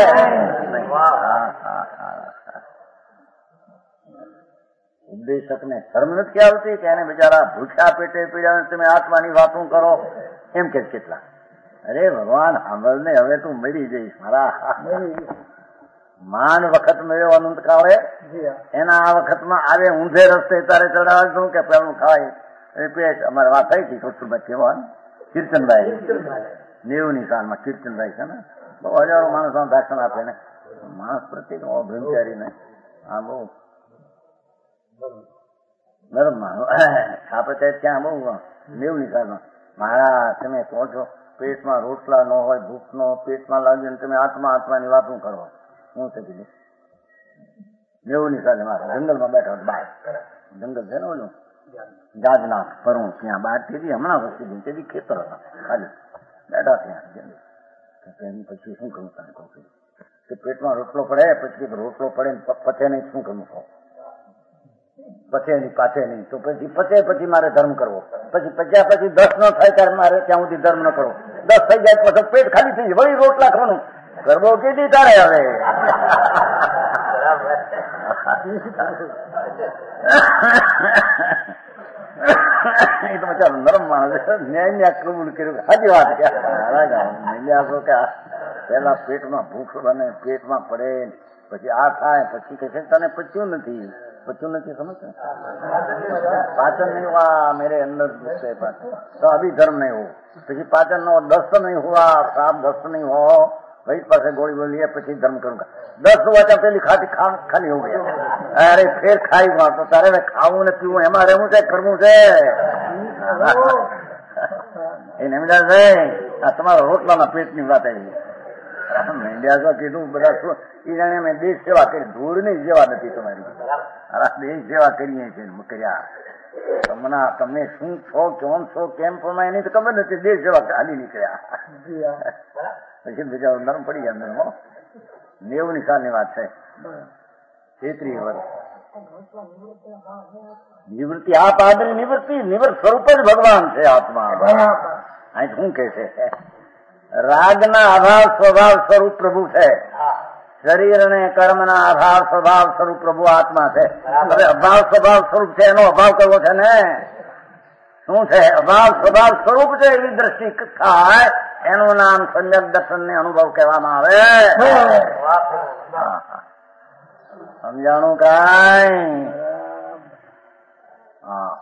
ઉપદેશક ને શરમ નથી આવતી કે એને બિચારા ભૂખ્યા પેટે પીડ્યા તમે આત્માની વાતો કરો એમ કે કેટલા? અરે ભગવાન સાંભળ ને હવે તું મરી જઈશ મારા. માન વખત મળ્યો અનંત કાળે એના આ વખતમાં આવે ઊંધે રસ્તે તારે ચડાવે શું કે પેલું ખાય એ પેટ. અમારે વાત થઈ હતી કસ્તુરભાઈ કેવા કીર્તનભાઈ નેવું ની સાલમાં કીર્તનભાઈ છે ને બહુ હજારો માણસો ભાષણ આપે ને માણસ પ્રત્યે બ્રહ્મચારી ને આ બહુ બરોબર માનો આપે ત્યાં બહુ નેવું ની સાલમાં મારા તમે કહો છો પેટમાં રોટલા ન હોય ભૂખ નો પેટમાં લાગીને તમે આત્મા આત્માની વાતો કરો. હું તો કીધું નેવું ની સાલે મારે જંગલમાં બેઠો બહાર જંગલ છે ને ઓલું જાજના ફરું ત્યાં બહાર તેથી હમણાં વસ્તી ગઈ તેથી ખેતર હતા ખાલી બેઠા ત્યાં પછી શું કરું તારે કહું કે પેટમાં રોટલો પડે પછી રોટલો પડે ને પચે નહીં શું કરવું કહો પચે નહીં પાછે નહીં તો પછી પચે પછી મારે ધર્મ કરવો પછી પચ્યા પછી દસ ન થાય ત્યારે મારે ત્યાં સુધી ધર્મ ન કરવો દસ થઈ જાય પછી પેટ ખાલી થઈ જાય વળી રોટલા ખાવાનું કરવો કીધી તારે હવે એ તો બચારો નરમ માણસ ન્યાય ન્યા કબૂલ કર્યું સાચી વાત કે પેલા પેટમાં ભૂખ બને પેટમાં પડે પછી આ થાય પછી કહે છે તને પચ્યું નથી પચ્યું નથી સમજ પાચન નહીં હુआ मेरे अंदर घुसते तो अभी धर्म नहीं हो પછી पाचन नो दस्त नहीं हुआ साफ दस्त नहीं हो वही પાસે गोली बोली है પછી धर्म करूंगा दस हुआ तो પેલી ખાતી ખાલી हो गया अरे फिर खाई वहां तो तारे खाऊं ने पीऊं એમાં રહેવું છે કરવું છે એ નમીદાર છે આ તમારા રોટલાના પેટની વાત આવી ઇન્ડિયા કીધું બધા શું એ જાણે અમે દેશ સેવા કરી ધૂળની સેવા નથી તમારી દેશ સેવા કરીએ છીએ કર્યા તમને તમે શું છો કોણ છો કેમ પણ એની તો ખબર નથી દેશ સેવા હાલી નીકળ્યા પછી બીજા નરમ પડી ગયા અંદર નેવું ની સાલ ની વાત છે તેત્રીસ વર્ષ નિવૃત્તિ આ પાદરી નિવૃત્તિ નિવૃત્ત સ્વરૂપ જ ભગવાન છે આત્મા અહીં શું કે છે રાગના અભાવ સ્વભાવ સ્વરૂપ પ્રભુ છે શરીર અને કર્મના અભાવ સ્વભાવ સ્વરૂપ પ્રભુ આત્મા છે હવે અભાવ સ્વભાવ સ્વરૂપ છે એનો અભાવ કરવો છે ને શું છે અભાવ સ્વભાવ સ્વરૂપ છે એવી દ્રષ્ટિ થાય એનું નામ સમ્યક દર્શન ને અનુભવ કહેવામાં આવે સમજાણું કાંઈ હા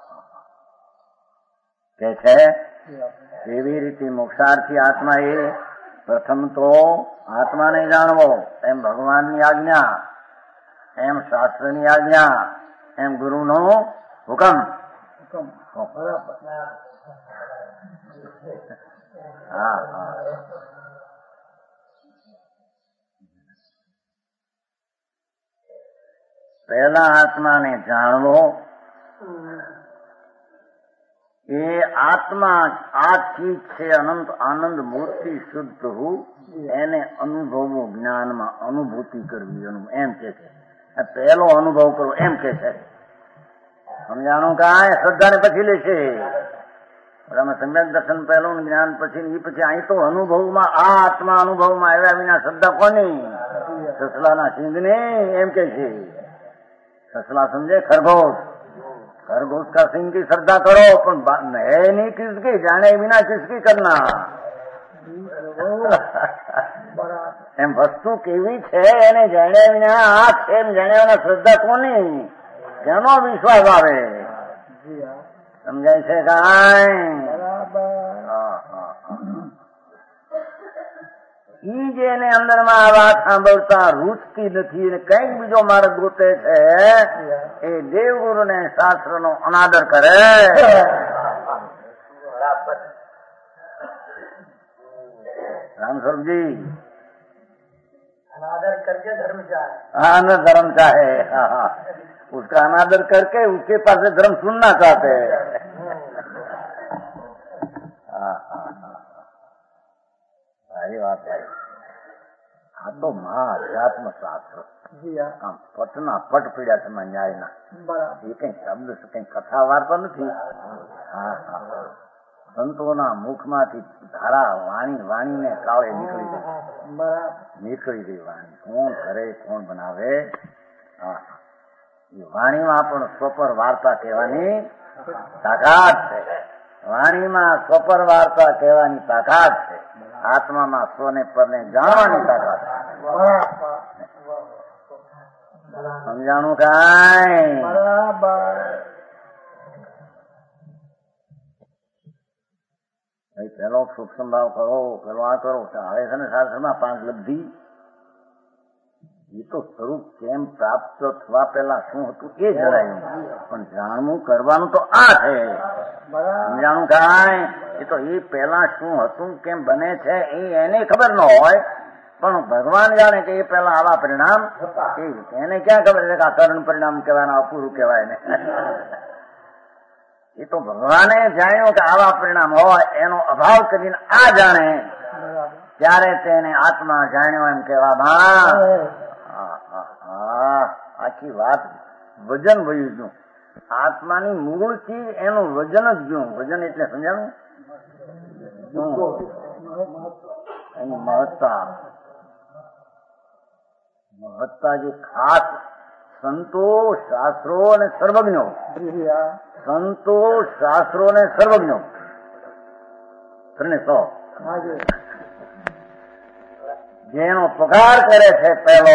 કે છે એવી રીતે મોક્ષાર્થી આત્મા એ પ્રથમ તો આત્માને જાણવો એમ ભગવાનની આજ્ઞા એમ શાસ્ત્રની આજ્ઞા એમ ગુરુનો હુકમ હા હા પહેલા આત્માને જાણવો એ આત્મા આ ચીજ છે અનંત આનંદ મૂર્તિ શુદ્ધ રૂ એને અનુભવવું જ્ઞાનમાં અનુભૂતિ કરવી એમ કે છે પહેલો અનુભવ કરવો એમ કે છે સમજાણું કાંઈ શ્રદ્ધાને પછી લેશે સમ્યક દર્શન પહેલું જ્ઞાન પછી એ પછી અહીં તો અનુભવમાં આ આત્મા અનુભવમાં આવ્યા વિના શ્રદ્ધા કોની સસલાના સિંહની એમ કે છે સસલા समझे खरगोश खरगोश का सिंह की श्रद्धा करो पण है नहीं किसकी जाने बिना किसकी करना એમ વસ્તુ કેવી છે એને જાણ્યા વિના આ છે એમ જાણ્યા વિના શ્રદ્ધા કોની કેનો વિશ્વાસ આવે સમજાય છે કાંઈ ઈ જે એને અંદરમાં આ વાત સાંભળતા રૂચતી નથી અને કઈક બીજો માર્ગ ગોતે છે એ દેવગુરુ ને શાસ્ત્ર નો અનાદર કરે राम स्वरूप जी अनादर करके धर्म चाहे हाँ न धर्म चाहे हाँ हाँ उसका अनादर करके उसके पास से धर्म सुनना चाहते हैं हाँ हाँ हाँ सारी बात है આ તો મહા અધ્યાત્મ શાસ્ત્ર આમ પટના પટ પીડ્યા છે ન્યાયના એ કઈ શબ્દ કઈ કથા વાર્તા નથી હા હા સંતોના મુખમાંથી ધારા વાણી વાણીને કાળે નીકળી ગઈ નીકળી ગઈ વાણી કોણ કરે કોણ બનાવે હા એ વાણીમાં પણ સ્વપર વાર્તા કહેવાની તાકાત છે વાણીમાં સ્વપર વાર્તા કહેવાની તાકાત છે આત્મામાં સ્વને પરને જાણવાની તાકાત સમજાણું કાંઈ પેલો સૂક્ષ્મ ભાવ કરો પેલો આ કરો આવે છે ને શાસ્ત્રમાં પાંચ લબ્ધિ એ તો સ્વરૂપ કેમ પ્રાપ્ત થવા પેલા શું હતું એ જણાયું પણ જાણવું કરવાનું તો આ છે સમજાણું કાંઈ એ તો એ પેલા શું હતું કેમ બને છે એ એને ખબર ન હોય પણ ભગવાન જાણે કે એ પેલા આવા પરિણામ એને ક્યાં ખબર છે કે આ કરણ પરિણામ કહેવાય અપૂરું કહેવાય ને. એ તો ભગવાને જાણ્યું કે આવા પરિણામ હોય એનો અભાવ કરીને આ જાણે ત્યારે તેને આત્મા જાણ્યો એમ કહેવામાં આખી વાત વજન વયું ગયું. આત્માની મૂળ ચીજ એનું વજન જ ગયું. વજન એટલે સમજાણું એની મહત્તા. મહત્તા જે ખાસ સંતો શાસ્ત્રો અને સર્વજ્ઞો સંતો શાસ્ત્રો અને સર્વજ્ઞો ત્રણે સો જેનો પગાર કરે છે પેલો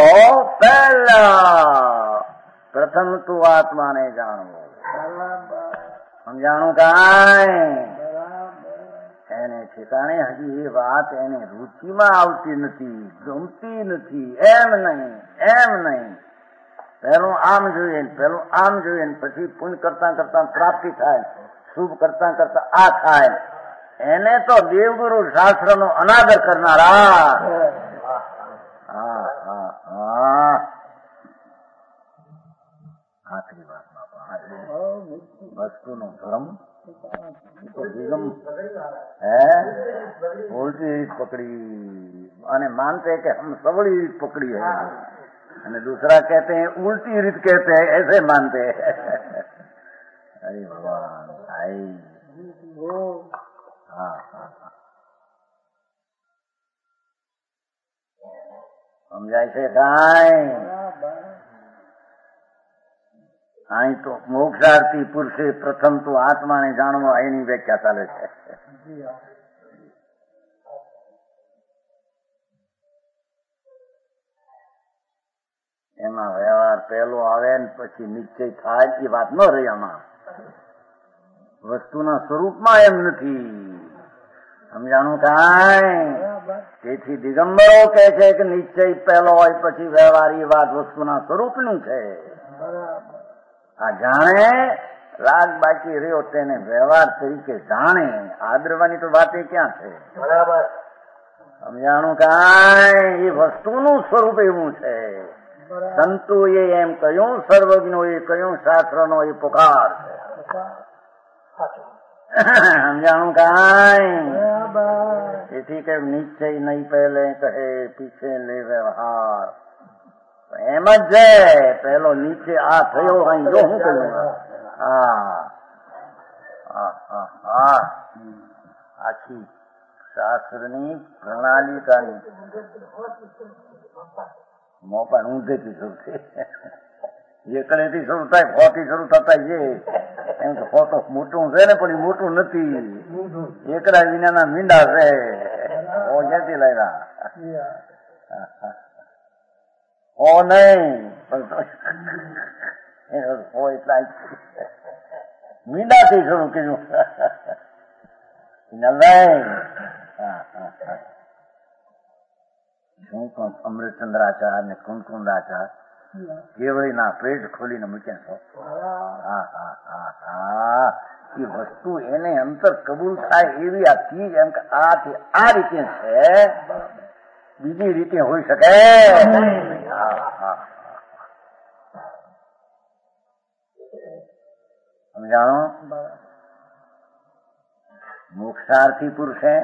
પહેલા પ્રથમ તું આત્માને જાણવો. સમજાણું કાંઈ એને ઠેકાણે હજી એ વાત એને રુચિમાં આવતી નથી, ગમતી નથી. એમ નહીં એમ નહીં પેલું આમ જોઈએ પેલું આમ જોઈએ પછી પુણ્ય કરતા કરતા પ્રાપ્તિ થાય, શુભ કરતા કરતા આ થાય. એને તો દેવગુરુ શાસ્ત્ર નો અનાદર કરનારા. હા હા હા આખરી વાતમાં વસ્તુનો ધર્મ દિગમ હે ઉલટી રીત પકડી અને માનते कि हम सबड़ी रीत पकड़ी है અને दूसरा कहते हैं उल्टी रीत कहते हैं ऐसे मानते हैं. अरे भगवान भाई हाँ हाँ समझाय છે કાંઈ? અહીં તો મોક્ષાર્થી પુરુષે પ્રથમ તો આત્માને જાણવા એની વ્યાખ્યા ચાલે છે. એમાં વ્યવહાર પહેલો આવે ને પછી નિશ્ચય થાય એ વાત ન રહી. આમાં વસ્તુના સ્વરૂપમાં એમ નથી. સમજાણું કાંઈ? તેથી દિગંબરો કહે છે કે નિશ્ચય પહેલો હોય પછી વ્યવહાર એ વાત વસ્તુના સ્વરૂપનું છે. આ જાણે રાગ બાકી રહ્યો તેને વ્યવહાર તરીકે જાણે. આદરવાની તો વાત એ ક્યાં છે? બરાબર. સમજાણું કાંઈ? એ વસ્તુનું સ્વરૂપ એવું છે. સંતોએ એમ કહ્યું, સર્વજ્ઞોએ કહ્યું, શાસ્ત્રનો એ પુકાર છે. સમજાણું કાંઈ? તેથી કે નિશ્ચય નહીં પહેલે કહે પીછે લે વ્યવહાર. એમ જ છે. પેલો નીચે આ થયો અહીં જો હું કહ્યું. હા હા આખી શાસ્ત્રની પ્રણાલિકાની મોપા ઊંધેથી શરૂ થઈ. એકડેથી શરૂ થાય, ફોથી શરૂ થતા એ એમ કે ફોટો મોટું છે ને પણ એ મોટું નથી. એકડા વિનાના મીંડા છે. ઓ ક્યાંથી લાવ્યા? ઓ નહીં ઓ એટલા મીંડાથી શરૂ કર્યું. શું પણ અમૃતચંદ્રાચાર્ય ને કુંકુંદાચાર્ય કેવળીના પેટ ખોલીને મૂક્યા છો. હા હા હા હા એ વસ્તુ એને અંતર કબૂલ થાય એવી આ ચીજ એમ કે આ આ રીતે છે, બીજી રીતે હોઈ શકે? સમજાણો? મોક્ષાર્થી પુરુષે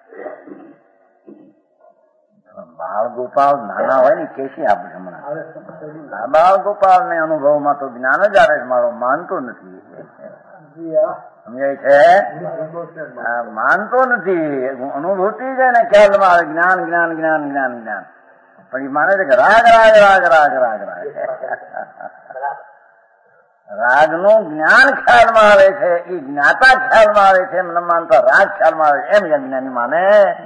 બાળ ગોપાલ નાના હોય ને કેસી આપણે હમણાં આ બાળ ગોપાલ ને અનુભવમાં તો જ્ઞાન જ આવે. મારો માનતો નથી. સમજાય છે? માનતો નથી. અનુભૂતિ છે ને ખ્યાલમાં આવે. જ્ઞાન જ્ઞાન જ્ઞાન જ્ઞાન જ્ઞાન પણ એ માને છે કે રાગ રાગ રાગ રાગ રાગ રાગ રાગ નું જ્ઞાન ખ્યાલમાં આવે છે. એ જ્ઞાતા ખ્યાલમાં આવે છે. એમ ન માનતા રાગ ખ્યાલમાં આવે છે. એમ જ્ઞાની માને.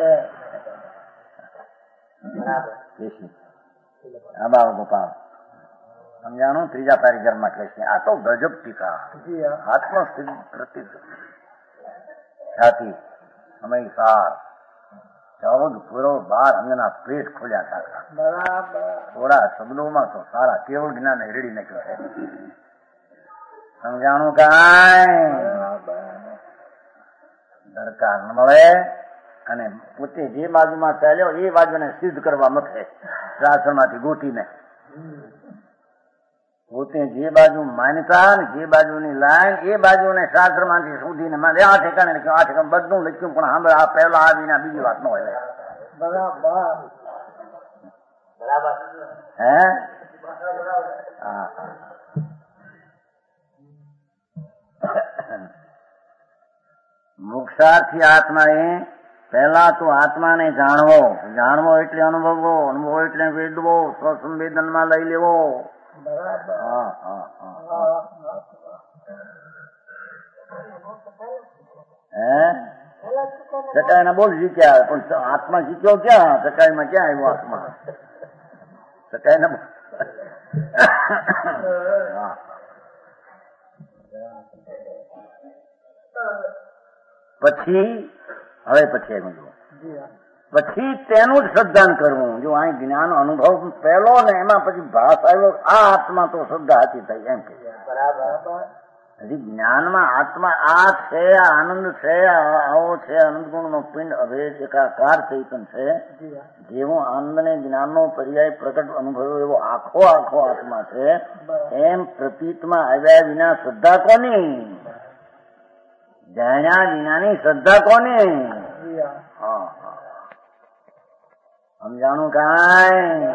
આ બાળ ગોપાલ સમજાણું? ત્રીજા પારિજરમાં કહે છે આ તો ગજબ ટીકા. આત્મસિદ્ધ પ્રતિ ખ્યાતિ સમય સાર ચૌદ પૂરો બાર અંગના પેટ ખોલ્યા હતા. થોડા શબ્દોમાં તો સારા કેવળ જ્ઞાન રેડી નાખ્યો છે. સમજાણું કાંઈ? દરકાર ન મળે અને પોતે જે બાજુમાં ચાલ્યો એ બાજુને સિદ્ધ કરવા મથે શાસ્ત્રમાંથી ગોતીને. પોતે જે બાજુ માનતા ને જે બાજુની લાઈન એ બાજુને શાસ્ત્રમાંથી શોધીને મારે આ ઠેકાણે લખ્યું આ ઠેકાણે બધું લખ્યું પણ સાંભળે આ પહેલા આવીને બીજી વાત ન હોય. બરાબર બરાબર હે હા મોક્ષાર્થી આત્મા એ પહેલા તો આત્માને જાણવો, જાણવો એટલે અનુભવવો, અનુભવો એટલે વેદવો, સ્વસંવેદનમાં લઈ લેવો. હા હા હા હે સકાઈ ના બોલ જીત્યા પણ આત્મા જીત્યો ક્યાં? સકાઈ માં ક્યાં આવ્યો આત્મા? સકાઈ ના પછી હવે પછી આવ્યું પછી તેનું જ શ્રદ્ધાન કરવું. જો અહીં જ્ઞાન અનુભવ પહેલો ને એમાં પછી ભાસ આવ્યો આ આત્મા તો શ્રદ્ધા હતી થઈ એમ કે બરાબર. હજી જ્ઞાનમાં આત્મા આ છે, આ આનંદ છે, આવો છે, આનંદ ગુણ નો પિંડ અભેદ એકાકાર ચૈતન છે. જેવો આનંદ ને જ્ઞાન નો પર્યાય પ્રકટ અનુભવ્યો એવો આખો આખો આત્મા છે. એમ પ્રતીતમાં આવ્યા વિના શ્રદ્ધા કોની? જાણ્યા વિનાની શ્રદ્ધા કોની? હા હા સમજાણું કાંઈ?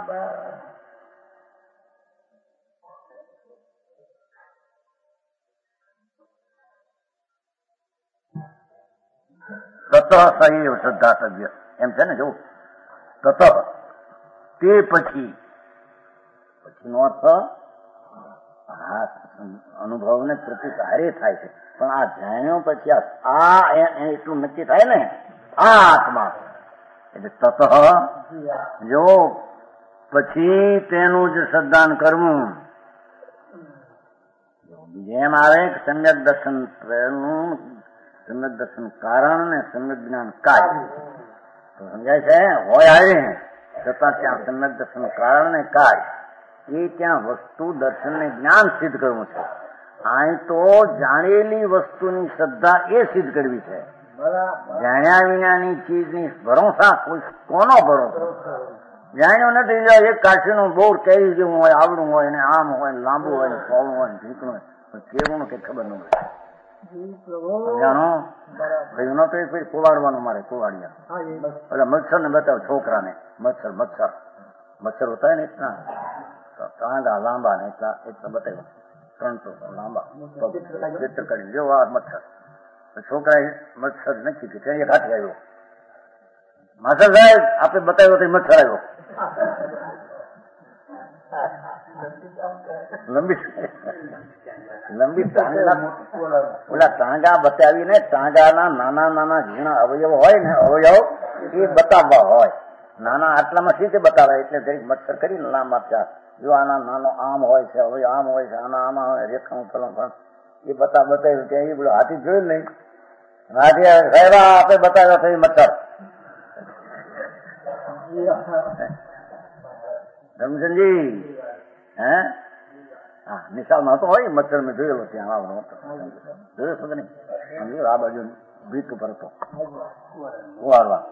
તત સૈવ શ્રદ્ધા સભ્ય એમ છે ને. જો તત તે પછી પછીનો અર્થ હા અનુભવ ને પ્રતીક હારે થાય છે પણ આ જાણ્યો પછી આ એટલું નક્કી થાય ને આ આત્મા એટલે તત જો પછી તેનું જ શ્રદ્ધાન કરવું. જેમ આવે સમ્યક દર્શન નું સમ્યક દર્શન કારણ ને સમ્યક જ્ઞાન કાર્ય તો સમજાય છે. હોય આવે છતાં ત્યાં સમ્યક દર્શન કારણ ને કાર્ય એ ત્યાં વસ્તુ દર્શન ને જ્ઞાન સિદ્ધ કરવું છે. અહીં તો જાણેલી વસ્તુની શ્રદ્ધા એ સિદ્ધ કરવી છે. જાણ્યા વિનાની ચીજની ભરોસા કોનો ભરોસો? જાણ્યો નથી એક કાશીનું બોર કેરી જેવું હોય, આવડું હોય ને આમ હોય ને લાંબુ હોય ને ફોળું હોય ને ઢીકણું હોય કેવું કઈ ખબર ન હોય. જાણો ભાઈ નો તો ફરી કુવાડવાનું મારે કુવાડિયા એટલે મચ્છર ને બતાવ છોકરાને મચ્છર મચ્છર મચ્છર હોતા ને એટલા તાંગા લાંબા ને એટલા એટલા બતાવ્યા ત્રણસો લાંબા ચિત્ર કરી જો આ મચ્છર. છોકરાએ મચ્છર નથી કે એક હાથે આવ્યો માસ્ટર સાહેબ આપણે બતાવ્યો તો મચ્છર આવ્યો. લંબી લંબી ટાંગા ઓલા ટાંગા બતાવીને ટાંગાના નાના નાના ઝીણા અવયવ હોય ને અવયવ એ બતાવવા હોય. નાના આટલામાં સીધે બતાવે એટલે દરેક મચ્છર કરીને લાંબા ચાર જો આના નાનો આમ હોય છે હવે આમ હોય છે આના આમાં હોય રેખાનું ફલન પણ એ બતા બતાવ્યું ત્યાં એ બધું હાથી જોયું નહીં. હાથી સાહેબ આપણે બતાવ્યો તો એ મચ્છર રમજનજી હે હા નિશાળમાં તો હોય મચ્છર મેં જોયેલો ત્યાં આવડો જોયો છો કે નહીં? આ બાજુ ભીત ઉપર હતો કુવાડવા.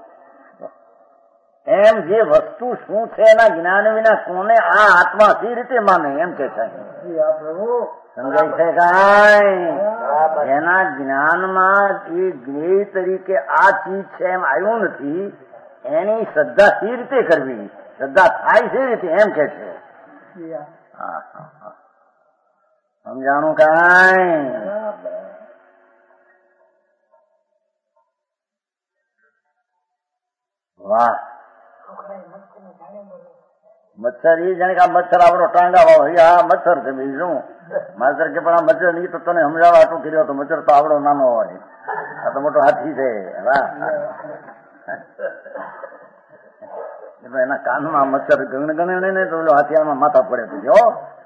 એમ જે વસ્તુ શું છે એના જ્ઞાન વિના કોને આ આત્મા સી રીતે માને એમ કે છે. સમજાય છે કાંઈ? એના જ્ઞાનમાં એ જ્ઞેય તરીકે આ ચીજ છે એમ આવ્યું નથી. એની શ્રદ્ધા સી રીતે કરવી? શ્રદ્ધા થાય છે રીતે એમ કે છે. હા હા હા સમજાણું કાંઈ? વાહ મચ્છર એ જાણે કે આ મચ્છર આપણો ટાંગા હોય આ મચ્છર છે બીજું માસ્ટર કે પણ આ મચ્છર નહીં તો તને સમજાવવા આટલું કર્યો તો મચ્છર તો આવડો નાનો હોય આ તો મોટો હાથી છે. એના કાનમાં મચ્છર ગણ ગણે ને તો હાથિયારમાં માથા પડે તો જો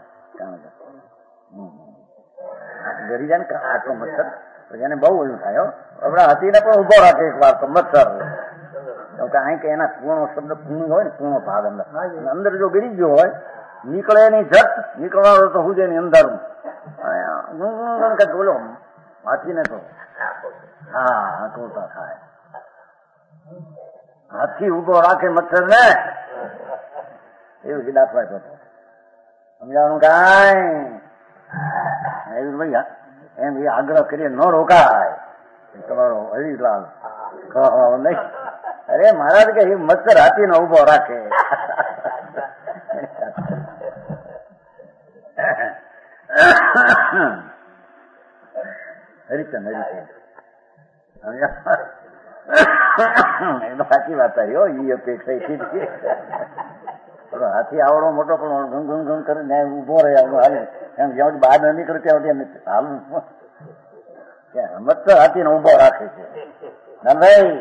ગરી જાય ને આટલો મચ્છર પછી એને બહુ ઓલું થાય. આપડા હાથીને પણ ઉભો રાખે એક વાર તો મચ્છર અહીં કે એના કૂણો શબ્દ કૂણું હોય ને કૂણો ભાગ અંદર અંદર જો ગરી ગયો હોય નીકળે નહીં જટ નીકળવાનો તો હું જાય અંદર બોલો હાથીને તો હા આકૃતા થાય. હાથી ઉભો રાખે મચ્છર ને એવું દાખલા હતો. સમજાવવાનું કાંઈ ભાઈ એમ એ આગ્રહ કરીએ ન રોકાય. તમારો હરિલાલ નહીં. અરે મહારાજ કે એ મચ્છર હાથી નો ઉભો રાખે. હરિચંદ હરિચંદ સાચી વાત આવી હો. એ અપેક્ષા હાથી આવડો મોટો પણ ઘમ ઘમ ઘમ કરીને ઉભો રહે એમ જ્યાં બહાર ન નીકળે ત્યાં હાલવું મચ્છર હાથી ને ઉભો રાખે છે. ના ભાઈ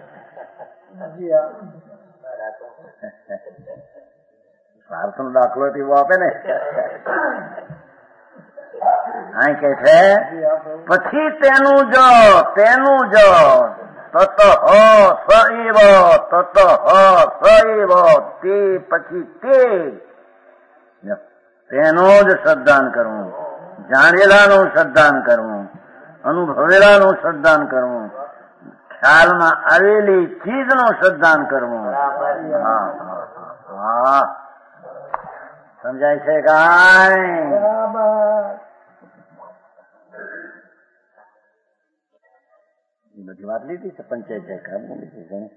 સ્વાર્થ નો દાખલો એવો આપે ને. આ કે છે પછી તેનું જો તેનું જો તત સૈવ તત સૈવ તે પછી તે તેનું જ શ્રદ્ધાન કરવું, જાણેલાનું શ્રદ્ધાન કરવું, અનુભવેલાનું શ્રદ્ધાન કરવું, ખ્યાલમાં આવેલી ચીજનું શ્રદ્ધાન કરવું. હા હા સમજાય છે કાંઈ? બધી વાત લીધી છે પંચાયત કામ લીધી.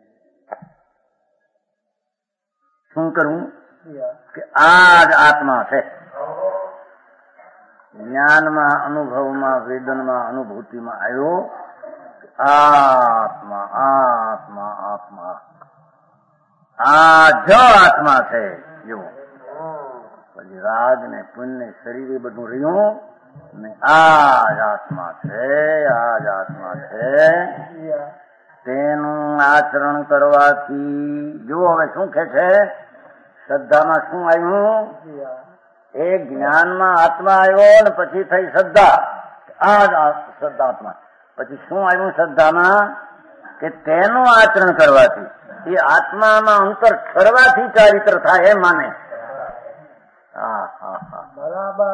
શું કરવું કે આ જ આત્મા છે. જ્ઞાનમાં, અનુભવમાં, વેદનમાં, અનુભૂતિમાં આવ્યો આત્મા આત્મા આત્મા આ જ આત્મા છે. જો પછી રાગ ને પુણ્ય શરીર બધું રહ્યું ને આ જ આત્મા છે. આ જ આત્મા છે. તેનું આચરણ કરવાથી જો હવે શું કે છે શ્રદ્ધામાં શું આવ્યું? એ જ્ઞાનમાં આત્મા આવ્યો ને પછી થઈ શ્રદ્ધા. આ જ શ્રદ્ધાત્મા. પછી શું આવ્યું શ્રદ્ધામાં? કે તેનું આચરણ કરવાથી એ આત્મામાં અંતર ઠરવાથી ચારિત્ર થાય એમ માને. હા હા હા બરાબર.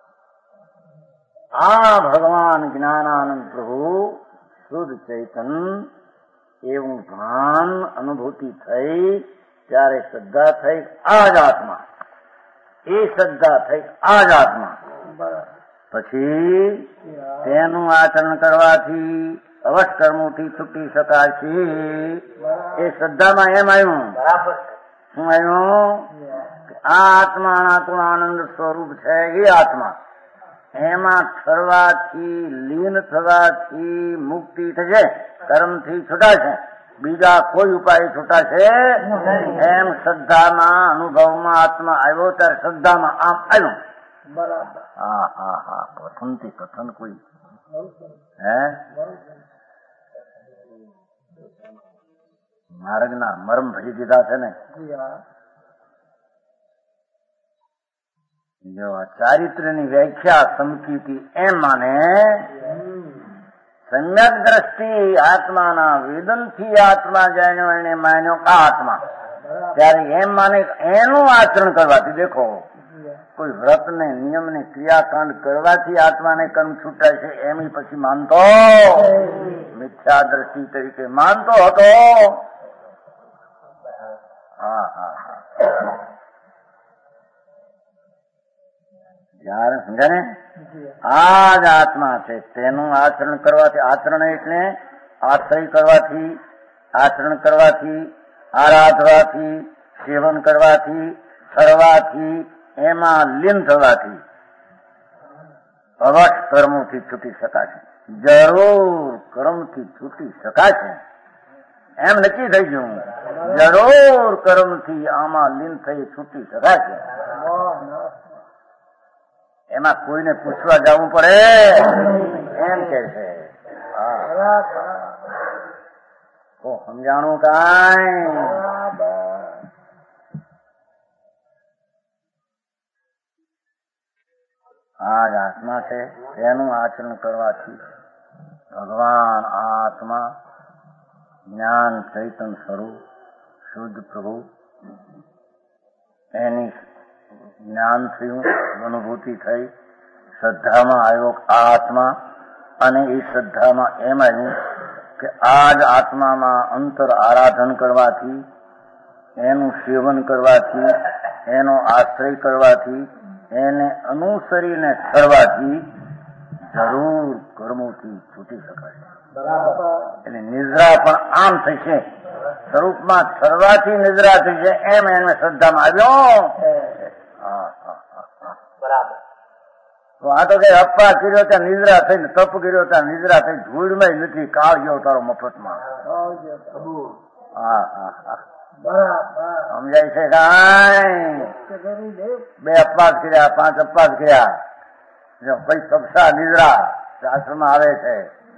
આ ભગવાન જ્ઞાનાનંદ પ્રભુ શુદ્ધ ચૈતન એવું ભાન અનુભૂતિ થઈ ત્યારે શ્રદ્ધા થઈ આ જ આત્મા. એ શ્રદ્ધા થઈ આ જ આત્મા. પછી તેનું આચરણ કરવાથી અવશ્ય કર્મોથી છૂટી શકાય છે. એ શ્રદ્ધામાં એમ આવ્યું. શું આવ્યું? આ આત્મા અનાત્મા આનંદ સ્વરૂપ છે. એ આત્મા એમાં ઠરવાથી લીન થવાથી મુક્તિ થશે. કર્મથી છૂટાશે. બીજા કોઈ ઉપાય છૂટાશે એમ શ્રદ્ધામાં અનુભવમાં આત્મા આવ્યો ત્યારે શ્રદ્ધામાં આમ આવ્યું. બરાબર. હા હા હા કથનથી કથન કોઈ હે માર્ગના મરમ ભરી દીધા છે ને. જો ચારિત્ર્યની વ્યાખ્યા સમકીતી એમ માને સમ્યક દ્રષ્ટિ આત્માના વેદનથી આત્મા જાણ્યો એને માન્યો આ આત્મા. ત્યારે એમ માને એનું આચરણ કરવાથી દેખો કોઈ વ્રત ને નિયમ ને ક્રિયાકાંડ કરવાથી આત્માને કર્મ છૂટાય છે એમ પછી માનતો મિથ્યા દ્રષ્ટિ તરીકે માનતો હતો. હા હા હા જયારે સમજે ને આ જ આત્મા છે. તેનું આચરણ કરવાથી, આચરણ એટલે આશ્રય કરવાથી, આચરણ કરવાથી, આરાધવાથી, સેવન કરવાથી, ફરવાથી, એમાં લીન થવાથી અવશ્ય કર્મોથી છૂટી શકાશે. જરૂર કર્મથી છૂટી શકાશે એમ નક્કી થઈ ગયું. જરૂર કર્મથી આમાં લીન થઈ છૂટી શકાશે. એમાં કોઈને પૂછવા જવું પડે એમ કે છે. તો સમજાણું કાંઈ? આ જ આત્મા છે. તેનું આચરણ કરવાથી ભગવાન આત્મા જ્ઞાન ચૈતન સ્વરૂપ શુદ્ધ પ્રભુ એની જ્ઞાન થયું, અનુભૂતિ થઈ, શ્રદ્ધામાં આવ્યો આ આત્મા. અને એ શ્રદ્ધામાં એમ આવ્યું કે આ જ આત્મામાં અંતર આરાધન કરવાથી, એનું સેવન કરવાથી, એનો આશ્રય કરવાથી, એને અનુસરીને ઠરવાથી જરૂર કર્મોથી છૂટી શકાય. એટલે નિદ્રા પણ આમ થશે, સ્વરૂપમાં ઠરવાથી નિદ્રા થશે, એમ એને શ્રદ્ધામાં આવ્યો. બરાબર. તો આ તો કઈ અપવાદ કર્યો ત્યાં નિદ્રા થઈને, તપ કર્યો ત્યાં નિદ્રા થઈ, ધૂળમાં નથી, કાળ ગયો તારો મફતમાં. હા હા હા સમજાય છે કાંઈ? બે અપવાદ કર્યા, પાંચ અપવાદ કર્યા, પછી સબસા નિદ્રા શાસ્ત્રમાં આવે છે.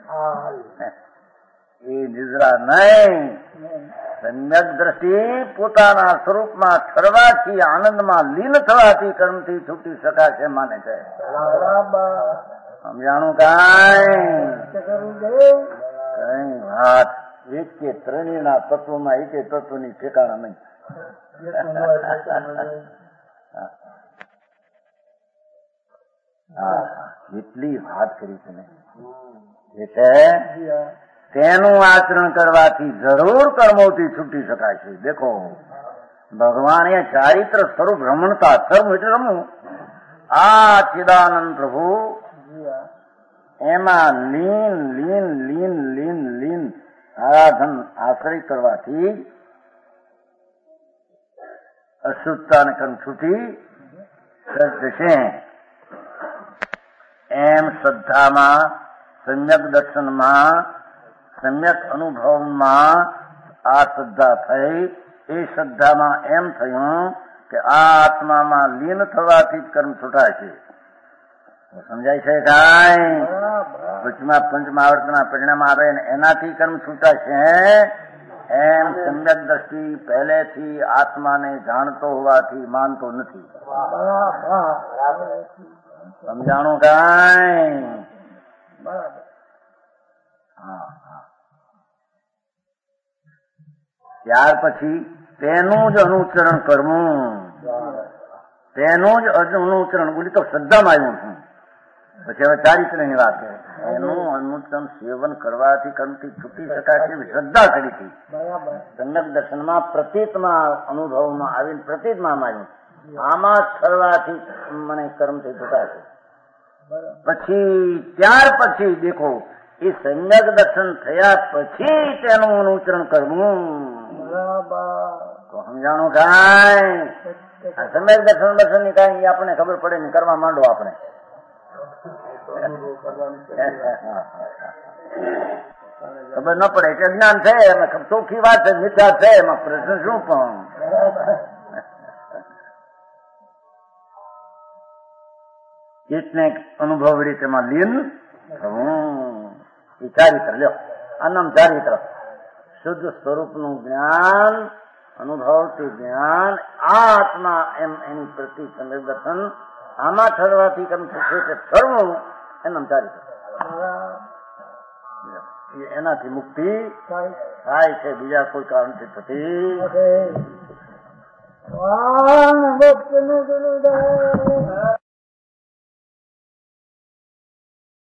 એ નિદ્રા નહીં, સમ્યક દ્રષ્ટિ પોતાના સ્વરૂપમાં ઠરવાથી, આનંદમાં લીન થવાથી કર્મથી છૂટી શકાશે માને છે. સમજાણું કાંઈ? કઈ વાત એક કે ત્રણેયના તત્વમાં એક તત્વની ઠેકાણા નહીં. હા એટલી વાત કરી છે ને, એ છે તેનું આચરણ કરવાથી જરૂર કર્મોથી છૂટી શકાય છે. દેખો ભગવાને ચારિત્ર સ્વરૂપ રમણતા, સર્વ એટલે રમવું, આ ચિદાનંદ પ્રભુ એમાં લીન લીન લીન લીન લીન આરાધન આશ્રય કરવાથી અશુદ્ધતાને કર્મ છૂટી જશે. એમ શ્રદ્ધામાં, સમ્યક દર્શનમાં, સમ્યક અનુભવમાં આ શ્રદ્ધા થઈ. એ શ્રદ્ધામાં એમ થયું કે આ આત્મામાં લીન થવાથી જ કર્મ છૂટાય છે. સમજાય છે કાંઈ? વચમાં પંચમહાવર્તના પરિણામ આવે ને એનાથી કર્મ છૂટાશે. એમ સમ્યક દ્રષ્ટિ પહેલેથી આત્માને જાણતો હોવાથી માનતો નથી. સમજાણું કાંઈ? હા હા. ત્યાર પછી તેનું જ અનુચરણ કરવું, તેનું જ અનુચરણ બોલી તો શ્રદ્ધામાં આવ્યું છું. પછી હવે ચારિત્રની વાત છે. એનું અનુચરણ સેવન કરવાથી કર્મથી છૂટી શકાય છે, શ્રદ્ધા કરી હતી. સમ્યક દર્શનમાં પ્રતીતમાં અનુભવમાં આવીને પ્રતીતમાં આવ્યું, આમાં ઠરવાથી મને કર્મથી છૂટાશે. પછી ત્યાર પછી દેખો એ સમ્યક દર્શન થયા પછી તેનું અનુચરણ કરવું. તો સમજાણું કાંઈ? સમ્યક દર્શન દર્શન ની કાંઈ આપણને ખબર પડે ને, કરવા માંડો આપણે. ખબર ન પડે કે જ્ઞાન છે, એમાં ચોખ્ખી વાત છે, મિથ્યા છે, એમાં પ્રશ્ન શું? પણ એટલે અનુભવ રીતે એમાં લીન થવું. એ ચારિત્ર લ્યો, આ નામ ચારિત્ર. શુદ્ધ સ્વરૂપનું જ્ઞાન, અનુભવથી જ્ઞાન, આ આત્મા એમ એની પ્રતિ સમ્યક દર્શન, આમાં ઠરવાથી કેમ થશે કે ઠરવું, એમ ચારિત્ર. એનાથી મુક્તિ થાય છે, બીજા કોઈ કારણથી થતી.